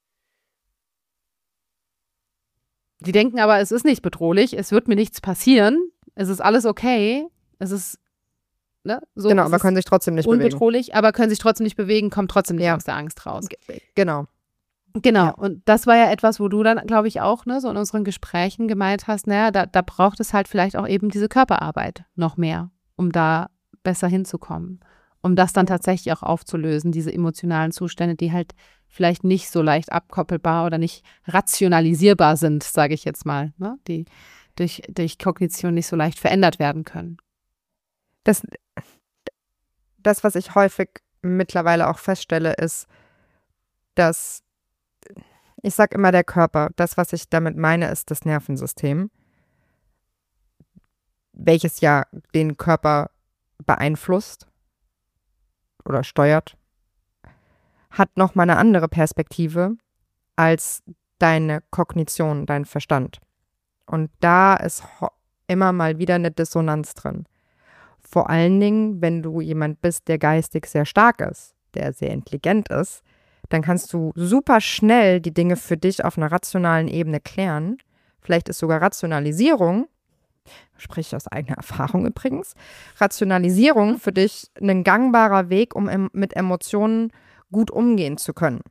Die denken aber, es ist nicht bedrohlich, es wird mir nichts passieren, es ist alles okay, es ist, ne, so, Genau, es aber ist können sich trotzdem nicht bewegen. unbedrohlich, aber können sich trotzdem nicht bewegen, kommen trotzdem nicht Ja. aus der Angst raus. Genau. Genau, Ja. und das war ja etwas, wo du dann, glaube ich, auch ne, so in unseren Gesprächen gemeint hast, naja, da, da braucht es halt vielleicht auch eben diese Körperarbeit noch mehr, um da besser hinzukommen, um das dann tatsächlich auch aufzulösen, diese emotionalen Zustände, die halt vielleicht nicht so leicht abkoppelbar oder nicht rationalisierbar sind, sage ich jetzt mal, ne, die durch, durch Kognition nicht so leicht verändert werden können. Das, das, was ich häufig mittlerweile auch feststelle, ist, dass, ich sage immer der Körper, das, was ich damit meine, ist das Nervensystem, welches ja den Körper beeinflusst oder steuert, hat nochmal eine andere Perspektive als deine Kognition, dein Verstand. Und da ist immer mal wieder eine Dissonanz drin. Vor allen Dingen, wenn du jemand bist, der geistig sehr stark ist, der sehr intelligent ist, dann kannst du super schnell die Dinge für dich auf einer rationalen Ebene klären. Vielleicht ist sogar Rationalisierung, spreche ich aus eigener Erfahrung übrigens, Rationalisierung für dich ein gangbarer Weg, um em- mit Emotionen gut umgehen zu können.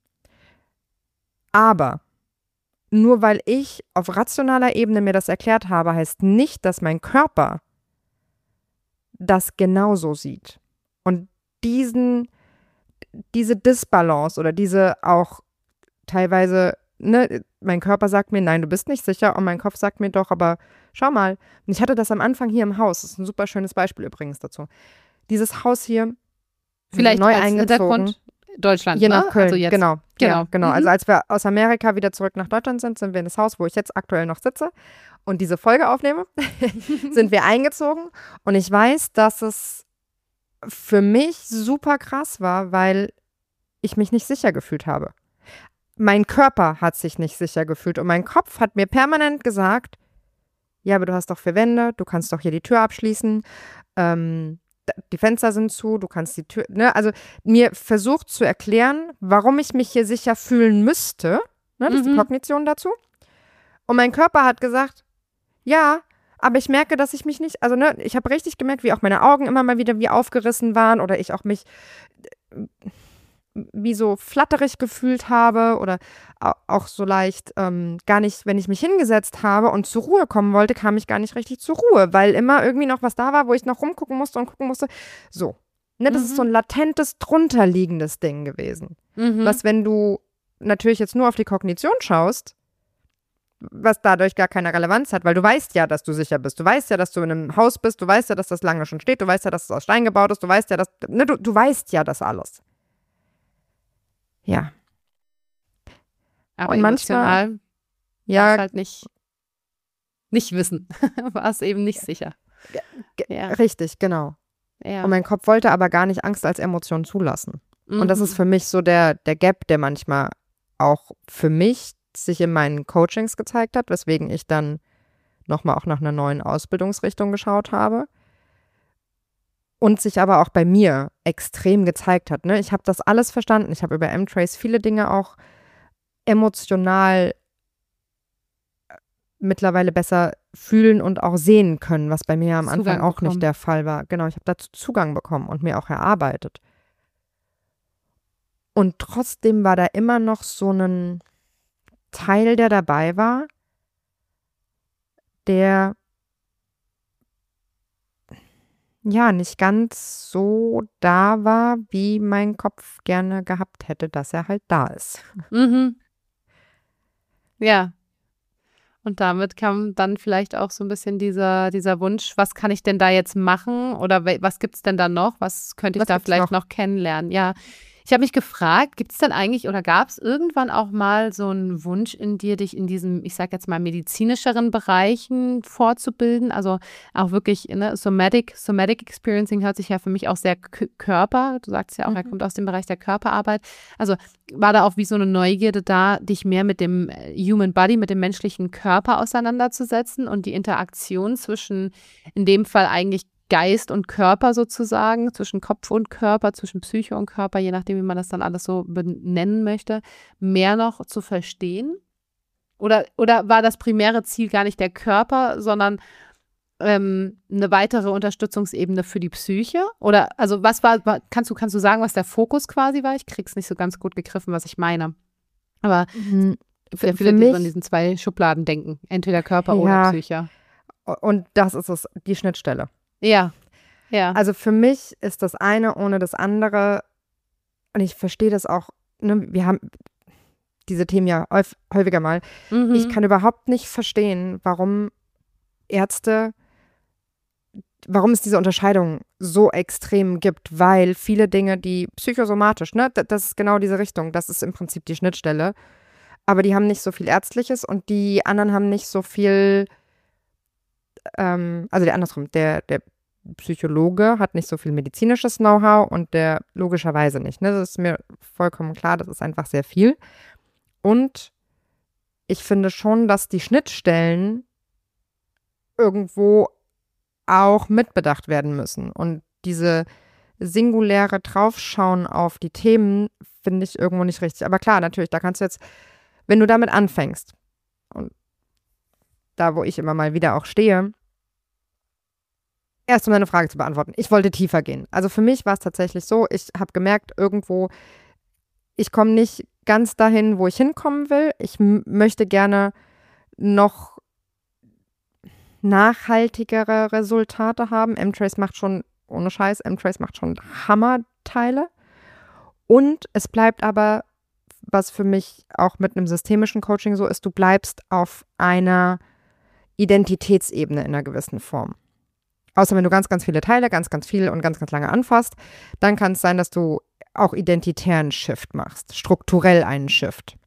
Aber nur weil ich auf rationaler Ebene mir das erklärt habe, heißt nicht, dass mein Körper das genauso sieht. Und diesen, diese Disbalance oder diese auch teilweise, ne, mein Körper sagt mir, nein, du bist nicht sicher und mein Kopf sagt mir doch, aber schau mal. Und ich hatte das am Anfang hier im Haus, das ist ein super schönes Beispiel übrigens dazu. Dieses Haus hier, Vielleicht neu als eingezogen. Hintergrund Deutschland, Hier ne? nach Köln, Also jetzt. genau. Genau. Ja, genau. Mhm. Also als wir aus Amerika wieder zurück nach Deutschland sind, sind wir in das Haus, wo ich jetzt aktuell noch sitze und diese Folge aufnehme, sind wir eingezogen. Und ich weiß, dass es für mich super krass war, weil ich mich nicht sicher gefühlt habe. Mein Körper hat sich nicht sicher gefühlt und mein Kopf hat mir permanent gesagt, ja, aber du hast doch vier Wände, du kannst doch hier die Tür abschließen, ähm, die Fenster sind zu, du kannst die Tür, ne, also mir versucht zu erklären, warum ich mich hier sicher fühlen müsste, ne, das ist die Mhm. Kognition dazu. Und mein Körper hat gesagt, ja, aber ich merke, dass ich mich nicht, also ne, ich habe richtig gemerkt, wie auch meine Augen immer mal wieder wie aufgerissen waren oder ich auch mich äh, wie so flatterig gefühlt habe oder au- auch so leicht ähm, gar nicht, wenn ich mich hingesetzt habe und zur Ruhe kommen wollte, kam ich gar nicht richtig zur Ruhe, weil immer irgendwie noch was da war, wo ich noch rumgucken musste und gucken musste. So. Ne, das Mhm. ist so ein latentes, drunterliegendes Ding gewesen. Mhm. Was, wenn du natürlich jetzt nur auf die Kognition schaust, was dadurch gar keine Relevanz hat, weil du weißt ja, dass du sicher bist. Du weißt ja, dass du in einem Haus bist. Du weißt ja, dass das lange schon steht. Du weißt ja, dass es aus Stein gebaut ist. Du weißt ja, dass, ne, du, du weißt ja das alles. Ja. Aber Und manchmal, emotional ja, war es halt nicht, nicht wissen. War es eben nicht sicher. ge- Ja. richtig, genau. Ja. Und mein Kopf wollte aber gar nicht Angst als Emotion zulassen. Und das Mhm. ist für mich so der, der Gap, der manchmal auch für mich sich in meinen Coachings gezeigt hat, weswegen ich dann nochmal auch nach einer neuen Ausbildungsrichtung geschaut habe. Und sich aber auch bei mir extrem gezeigt hat. Ne? Ich habe das alles verstanden. Ich habe über M-Trace viele Dinge auch emotional mittlerweile besser fühlen und auch sehen können, was bei mir am Anfang Zugang auch bekommen. nicht der Fall war. Genau, ich habe dazu Zugang bekommen und mir auch erarbeitet. Und trotzdem war da immer noch so ein Teil, der dabei war, der ja nicht ganz so da war, wie mein Kopf gerne gehabt hätte, dass er halt da ist. Mhm. Ja. Und damit kam dann vielleicht auch so ein bisschen dieser, dieser Wunsch, was kann ich denn da jetzt machen oder we- was gibt es denn da noch? Was könnte ich Was da gibt's vielleicht noch? noch kennenlernen? Ja, ich habe mich gefragt, gibt es denn eigentlich oder gab es irgendwann auch mal so einen Wunsch in dir, dich in diesem, ich sage jetzt mal, medizinischeren Bereichen fortzubilden? Also auch wirklich, ne, Somatic, Somatic Experiencing hört sich ja für mich auch sehr K- Körper, du sagst ja auch, er Mhm. kommt aus dem Bereich der Körperarbeit. Also war da auch wie so eine Neugierde da, dich mehr mit dem äh, Human Body, mit dem menschlichen Körper auseinanderzusetzen und die Interaktion zwischen, in dem Fall eigentlich Geist und Körper sozusagen, zwischen Kopf und Körper, zwischen Psyche und Körper, je nachdem, wie man das dann alles so benennen möchte, mehr noch zu verstehen? Oder, oder war das primäre Ziel gar nicht der Körper, sondern ähm, eine weitere Unterstützungsebene für die Psyche? Oder also was war, war, kannst du, kannst du sagen, was der Fokus quasi war? Ich krieg's nicht so ganz gut gegriffen, was ich meine. Aber Mhm. sehr Für, viele, für die mich, so in diesen zwei Schubladen denken. Entweder Körper oder ja, Psyche. und das ist es, die Schnittstelle. Ja, ja. Also für mich ist das eine ohne das andere, und ich verstehe das auch, ne, wir haben diese Themen ja häuf, häufiger mal. Mhm. Ich kann überhaupt nicht verstehen, warum Ärzte, warum es diese Unterscheidung so extrem gibt, weil viele Dinge, die psychosomatisch, ne, d- das ist genau diese Richtung, das ist im Prinzip die Schnittstelle, aber die haben nicht so viel Ärztliches und die anderen haben nicht so viel, ähm, also der andersrum, der, der Psychologe hat nicht so viel medizinisches Know-how und der logischerweise nicht. Ne? Das ist mir vollkommen klar, das ist einfach sehr viel. Und ich finde schon, dass die Schnittstellen irgendwo auch mitbedacht werden müssen. Und diese singuläre Draufschauen auf die Themen finde ich irgendwo nicht richtig. Aber klar, natürlich, da kannst du jetzt, wenn du damit anfängst, und da, wo ich immer mal wieder auch stehe, erst um deine Frage zu beantworten. Ich wollte tiefer gehen. Also für mich war es tatsächlich so, ich habe gemerkt, irgendwo, ich komme nicht ganz dahin, wo ich hinkommen will. Ich m- möchte gerne noch nachhaltigere Resultate haben. M-Trace macht schon, ohne Scheiß, M-Trace macht schon Hammerteile. Und es bleibt aber, was für mich auch mit einem systemischen Coaching so ist, du bleibst auf einer Identitätsebene in einer gewissen Form. Außer wenn du ganz, ganz viele Teile, ganz, ganz viel und ganz, ganz lange anfasst, dann kann es sein, dass du auch identitären Shift machst, strukturell einen Shift.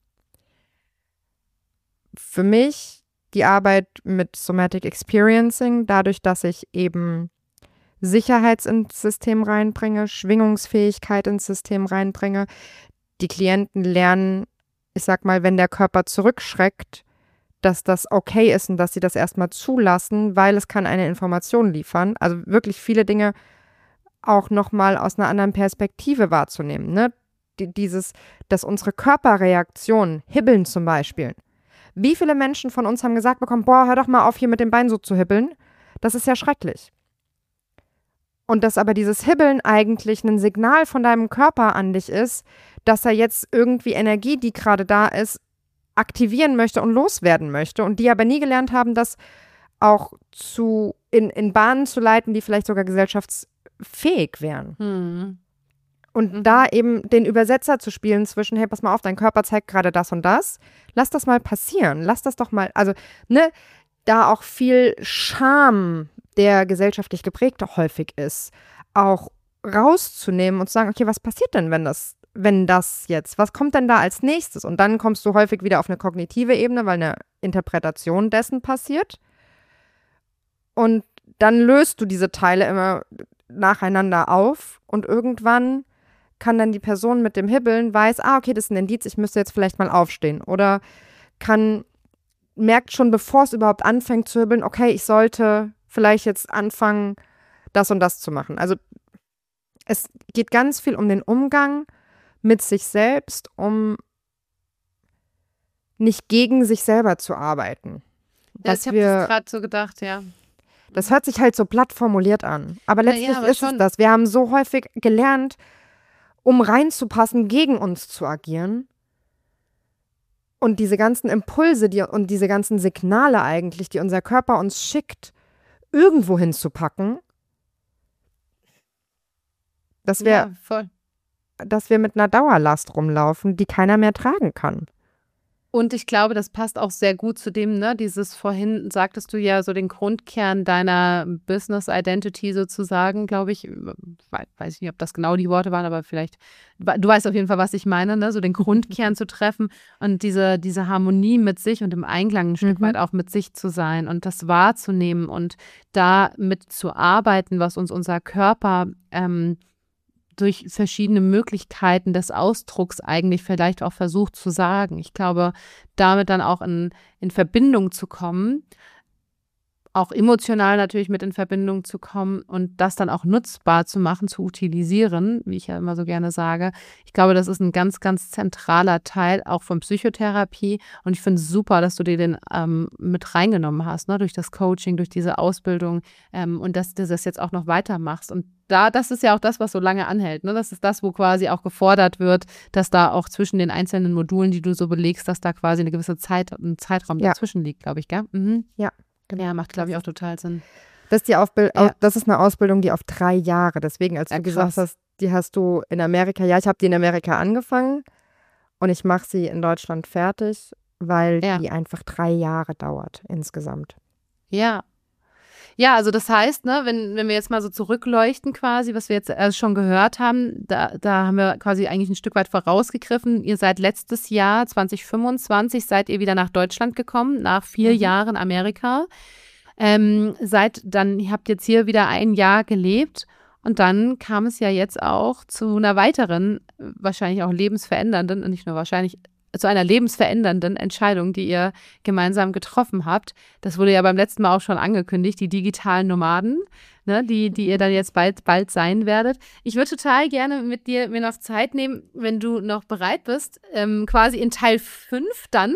Für mich die Arbeit mit Somatic Experiencing, dadurch, dass ich eben Sicherheit ins System reinbringe, Schwingungsfähigkeit ins System reinbringe, die Klienten lernen, ich sag mal, wenn der Körper zurückschreckt, dass das okay ist und dass sie das erstmal zulassen, weil es kann eine Information liefern. Also wirklich viele Dinge auch nochmal aus einer anderen Perspektive wahrzunehmen. Ne? Die, dieses, dass unsere Körperreaktionen, Hibbeln zum Beispiel. Wie viele Menschen von uns haben gesagt bekommen, boah, hör doch mal auf, hier mit dem Bein so zu hibbeln. Das ist ja schrecklich. Und dass aber dieses Hibbeln eigentlich ein Signal von deinem Körper an dich ist, dass er jetzt irgendwie Energie, die gerade da ist, aktivieren möchte und loswerden möchte und die aber nie gelernt haben, das auch zu, in, in Bahnen zu leiten, die vielleicht sogar gesellschafts- fähig wären. Mhm. Und Mhm. da eben den Übersetzer zu spielen zwischen, hey, pass mal auf, dein Körper zeigt gerade das und das. Lass das mal passieren. Lass das doch mal, also, ne, da auch viel Scham, der gesellschaftlich geprägt auch häufig ist, auch rauszunehmen und zu sagen, okay, was passiert denn, wenn das, wenn das jetzt, was kommt denn da als nächstes? Und dann kommst du häufig wieder auf eine kognitive Ebene, weil eine Interpretation dessen passiert. Und dann löst du diese Teile immer nacheinander auf und irgendwann kann dann die Person mit dem Hibbeln weiß, ah, okay, das ist ein Indiz, ich müsste jetzt vielleicht mal aufstehen. Oder kann, merkt schon, bevor es überhaupt anfängt zu hibbeln, okay, ich sollte vielleicht jetzt anfangen, das und das zu machen. Also es geht ganz viel um den Umgang mit sich selbst, um nicht gegen sich selber zu arbeiten. Ja, Was ich habe wir- das gerade so gedacht, ja. Das hört sich halt so platt formuliert an. Aber Na letztlich ja, aber ist schon. es das. Wir haben so häufig gelernt, um reinzupassen, gegen uns zu agieren. Und diese ganzen Impulse die, und diese ganzen Signale eigentlich, die unser Körper uns schickt, irgendwo hinzupacken, dass wir, Ja, voll. dass wir mit einer Dauerlast rumlaufen, die keiner mehr tragen kann. Und ich glaube, das passt auch sehr gut zu dem, ne, dieses vorhin sagtest du ja so den Grundkern deiner Business Identity sozusagen, glaube ich. We- Weiß ich nicht, ob das genau die Worte waren, aber vielleicht, du weißt auf jeden Fall, was ich meine, ne, so den Grundkern zu treffen und diese, diese Harmonie mit sich und im Einklang ein Stück Mhm. weit auch mit sich zu sein und das wahrzunehmen und da mit zu arbeiten, was uns unser Körper ähm, durch verschiedene Möglichkeiten des Ausdrucks eigentlich vielleicht auch versucht zu sagen. Ich glaube, damit dann auch in, in Verbindung zu kommen, auch emotional natürlich mit in Verbindung zu kommen und das dann auch nutzbar zu machen, zu utilisieren, wie ich ja immer so gerne sage. Ich glaube, das ist ein ganz, ganz zentraler Teil auch von Psychotherapie und ich finde es super, dass du dir den ähm, mit reingenommen hast, ne, durch das Coaching, durch diese Ausbildung ähm, und dass du das jetzt auch noch weitermachst. Und da, das ist ja auch das, was so lange anhält, ne? Das ist das, wo quasi auch gefordert wird, dass da auch zwischen den einzelnen Modulen, die du so belegst, dass da quasi eine gewisse Zeit, ein Zeitraum Ja. dazwischen liegt, glaube ich, gell? Mhm. Ja, genau. Ja, macht, glaube ich, auch total Sinn. Das ist, die Aufbild Ja. das ist eine Ausbildung, die auf drei Jahre, deswegen, als Ja, du gesagt krass. hast, die hast du in Amerika, ja, ich habe die in Amerika angefangen und ich mache sie in Deutschland fertig, weil Ja. die einfach drei Jahre dauert insgesamt. Ja. Ja, also das heißt, ne, wenn, wenn wir jetzt mal so zurückleuchten quasi, was wir jetzt äh, schon gehört haben, da, da haben wir quasi eigentlich ein Stück weit vorausgegriffen. Ihr seid letztes Jahr, zwanzig fünfundzwanzig, seid ihr wieder nach Deutschland gekommen, nach vier Mhm. Jahren Amerika. Ähm, seid dann, ihr habt jetzt hier wieder ein Jahr gelebt und dann kam es ja jetzt auch zu einer weiteren, äh, wahrscheinlich auch lebensverändernden, und nicht nur wahrscheinlich, zu einer lebensverändernden Entscheidung, die ihr gemeinsam getroffen habt. Das wurde ja beim letzten Mal auch schon angekündigt, die digitalen Nomaden, ne, die, die ihr dann jetzt bald, bald sein werdet. Ich würde total gerne mit dir mir noch Zeit nehmen, wenn du noch bereit bist, ähm, quasi in Teil fünf dann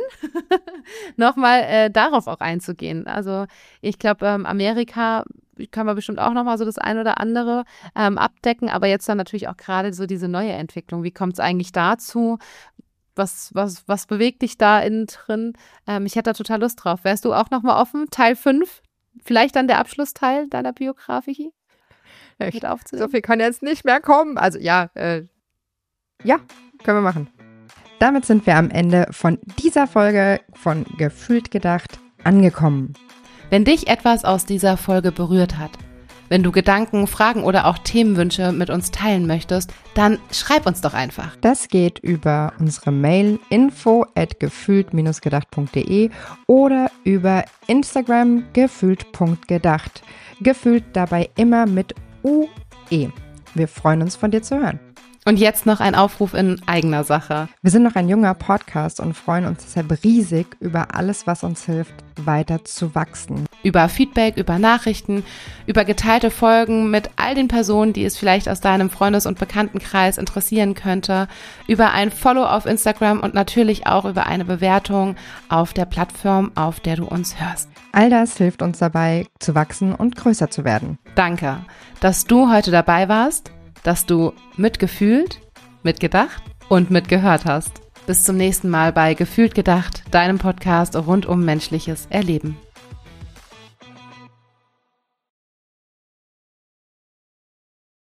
nochmal äh, darauf auch einzugehen. Also ich glaube, ähm, Amerika kann man bestimmt auch nochmal so das ein oder andere ähm, abdecken, aber jetzt dann natürlich auch gerade so diese neue Entwicklung. Wie kommt es eigentlich dazu? Was, was, was bewegt dich da innen drin? Ähm, ich hätte da total Lust drauf. Wärst du auch nochmal offen? Teil fünf? Vielleicht dann der Abschlussteil deiner Biografie? Ich, Mit so aufzunehmen? viel kann jetzt nicht mehr kommen. Also ja, äh, ja, können wir machen. Damit sind wir am Ende von dieser Folge von Gefühlt gedacht angekommen. Wenn dich etwas aus dieser Folge berührt hat, wenn du Gedanken, Fragen oder auch Themenwünsche mit uns teilen möchtest, dann schreib uns doch einfach. Das geht über unsere Mail info at gefühlt-gedacht punkt de oder über Instagram gefühlt punkt gedacht. Gefühlt dabei immer mit U E. Wir freuen uns, von dir zu hören. Und jetzt noch ein Aufruf in eigener Sache. Wir sind noch ein junger Podcast und freuen uns deshalb riesig über alles, was uns hilft, weiter zu wachsen. Über Feedback, über Nachrichten, über geteilte Folgen mit all den Personen, die es vielleicht aus deinem Freundes- und Bekanntenkreis interessieren könnte, über ein Follow auf Instagram und natürlich auch über eine Bewertung auf der Plattform, auf der du uns hörst. All das hilft uns dabei, zu wachsen und größer zu werden. Danke, dass du heute dabei warst, dass du mitgefühlt, mitgedacht und mitgehört hast. Bis zum nächsten Mal bei Gefühlt gedacht, deinem Podcast rund um menschliches Erleben.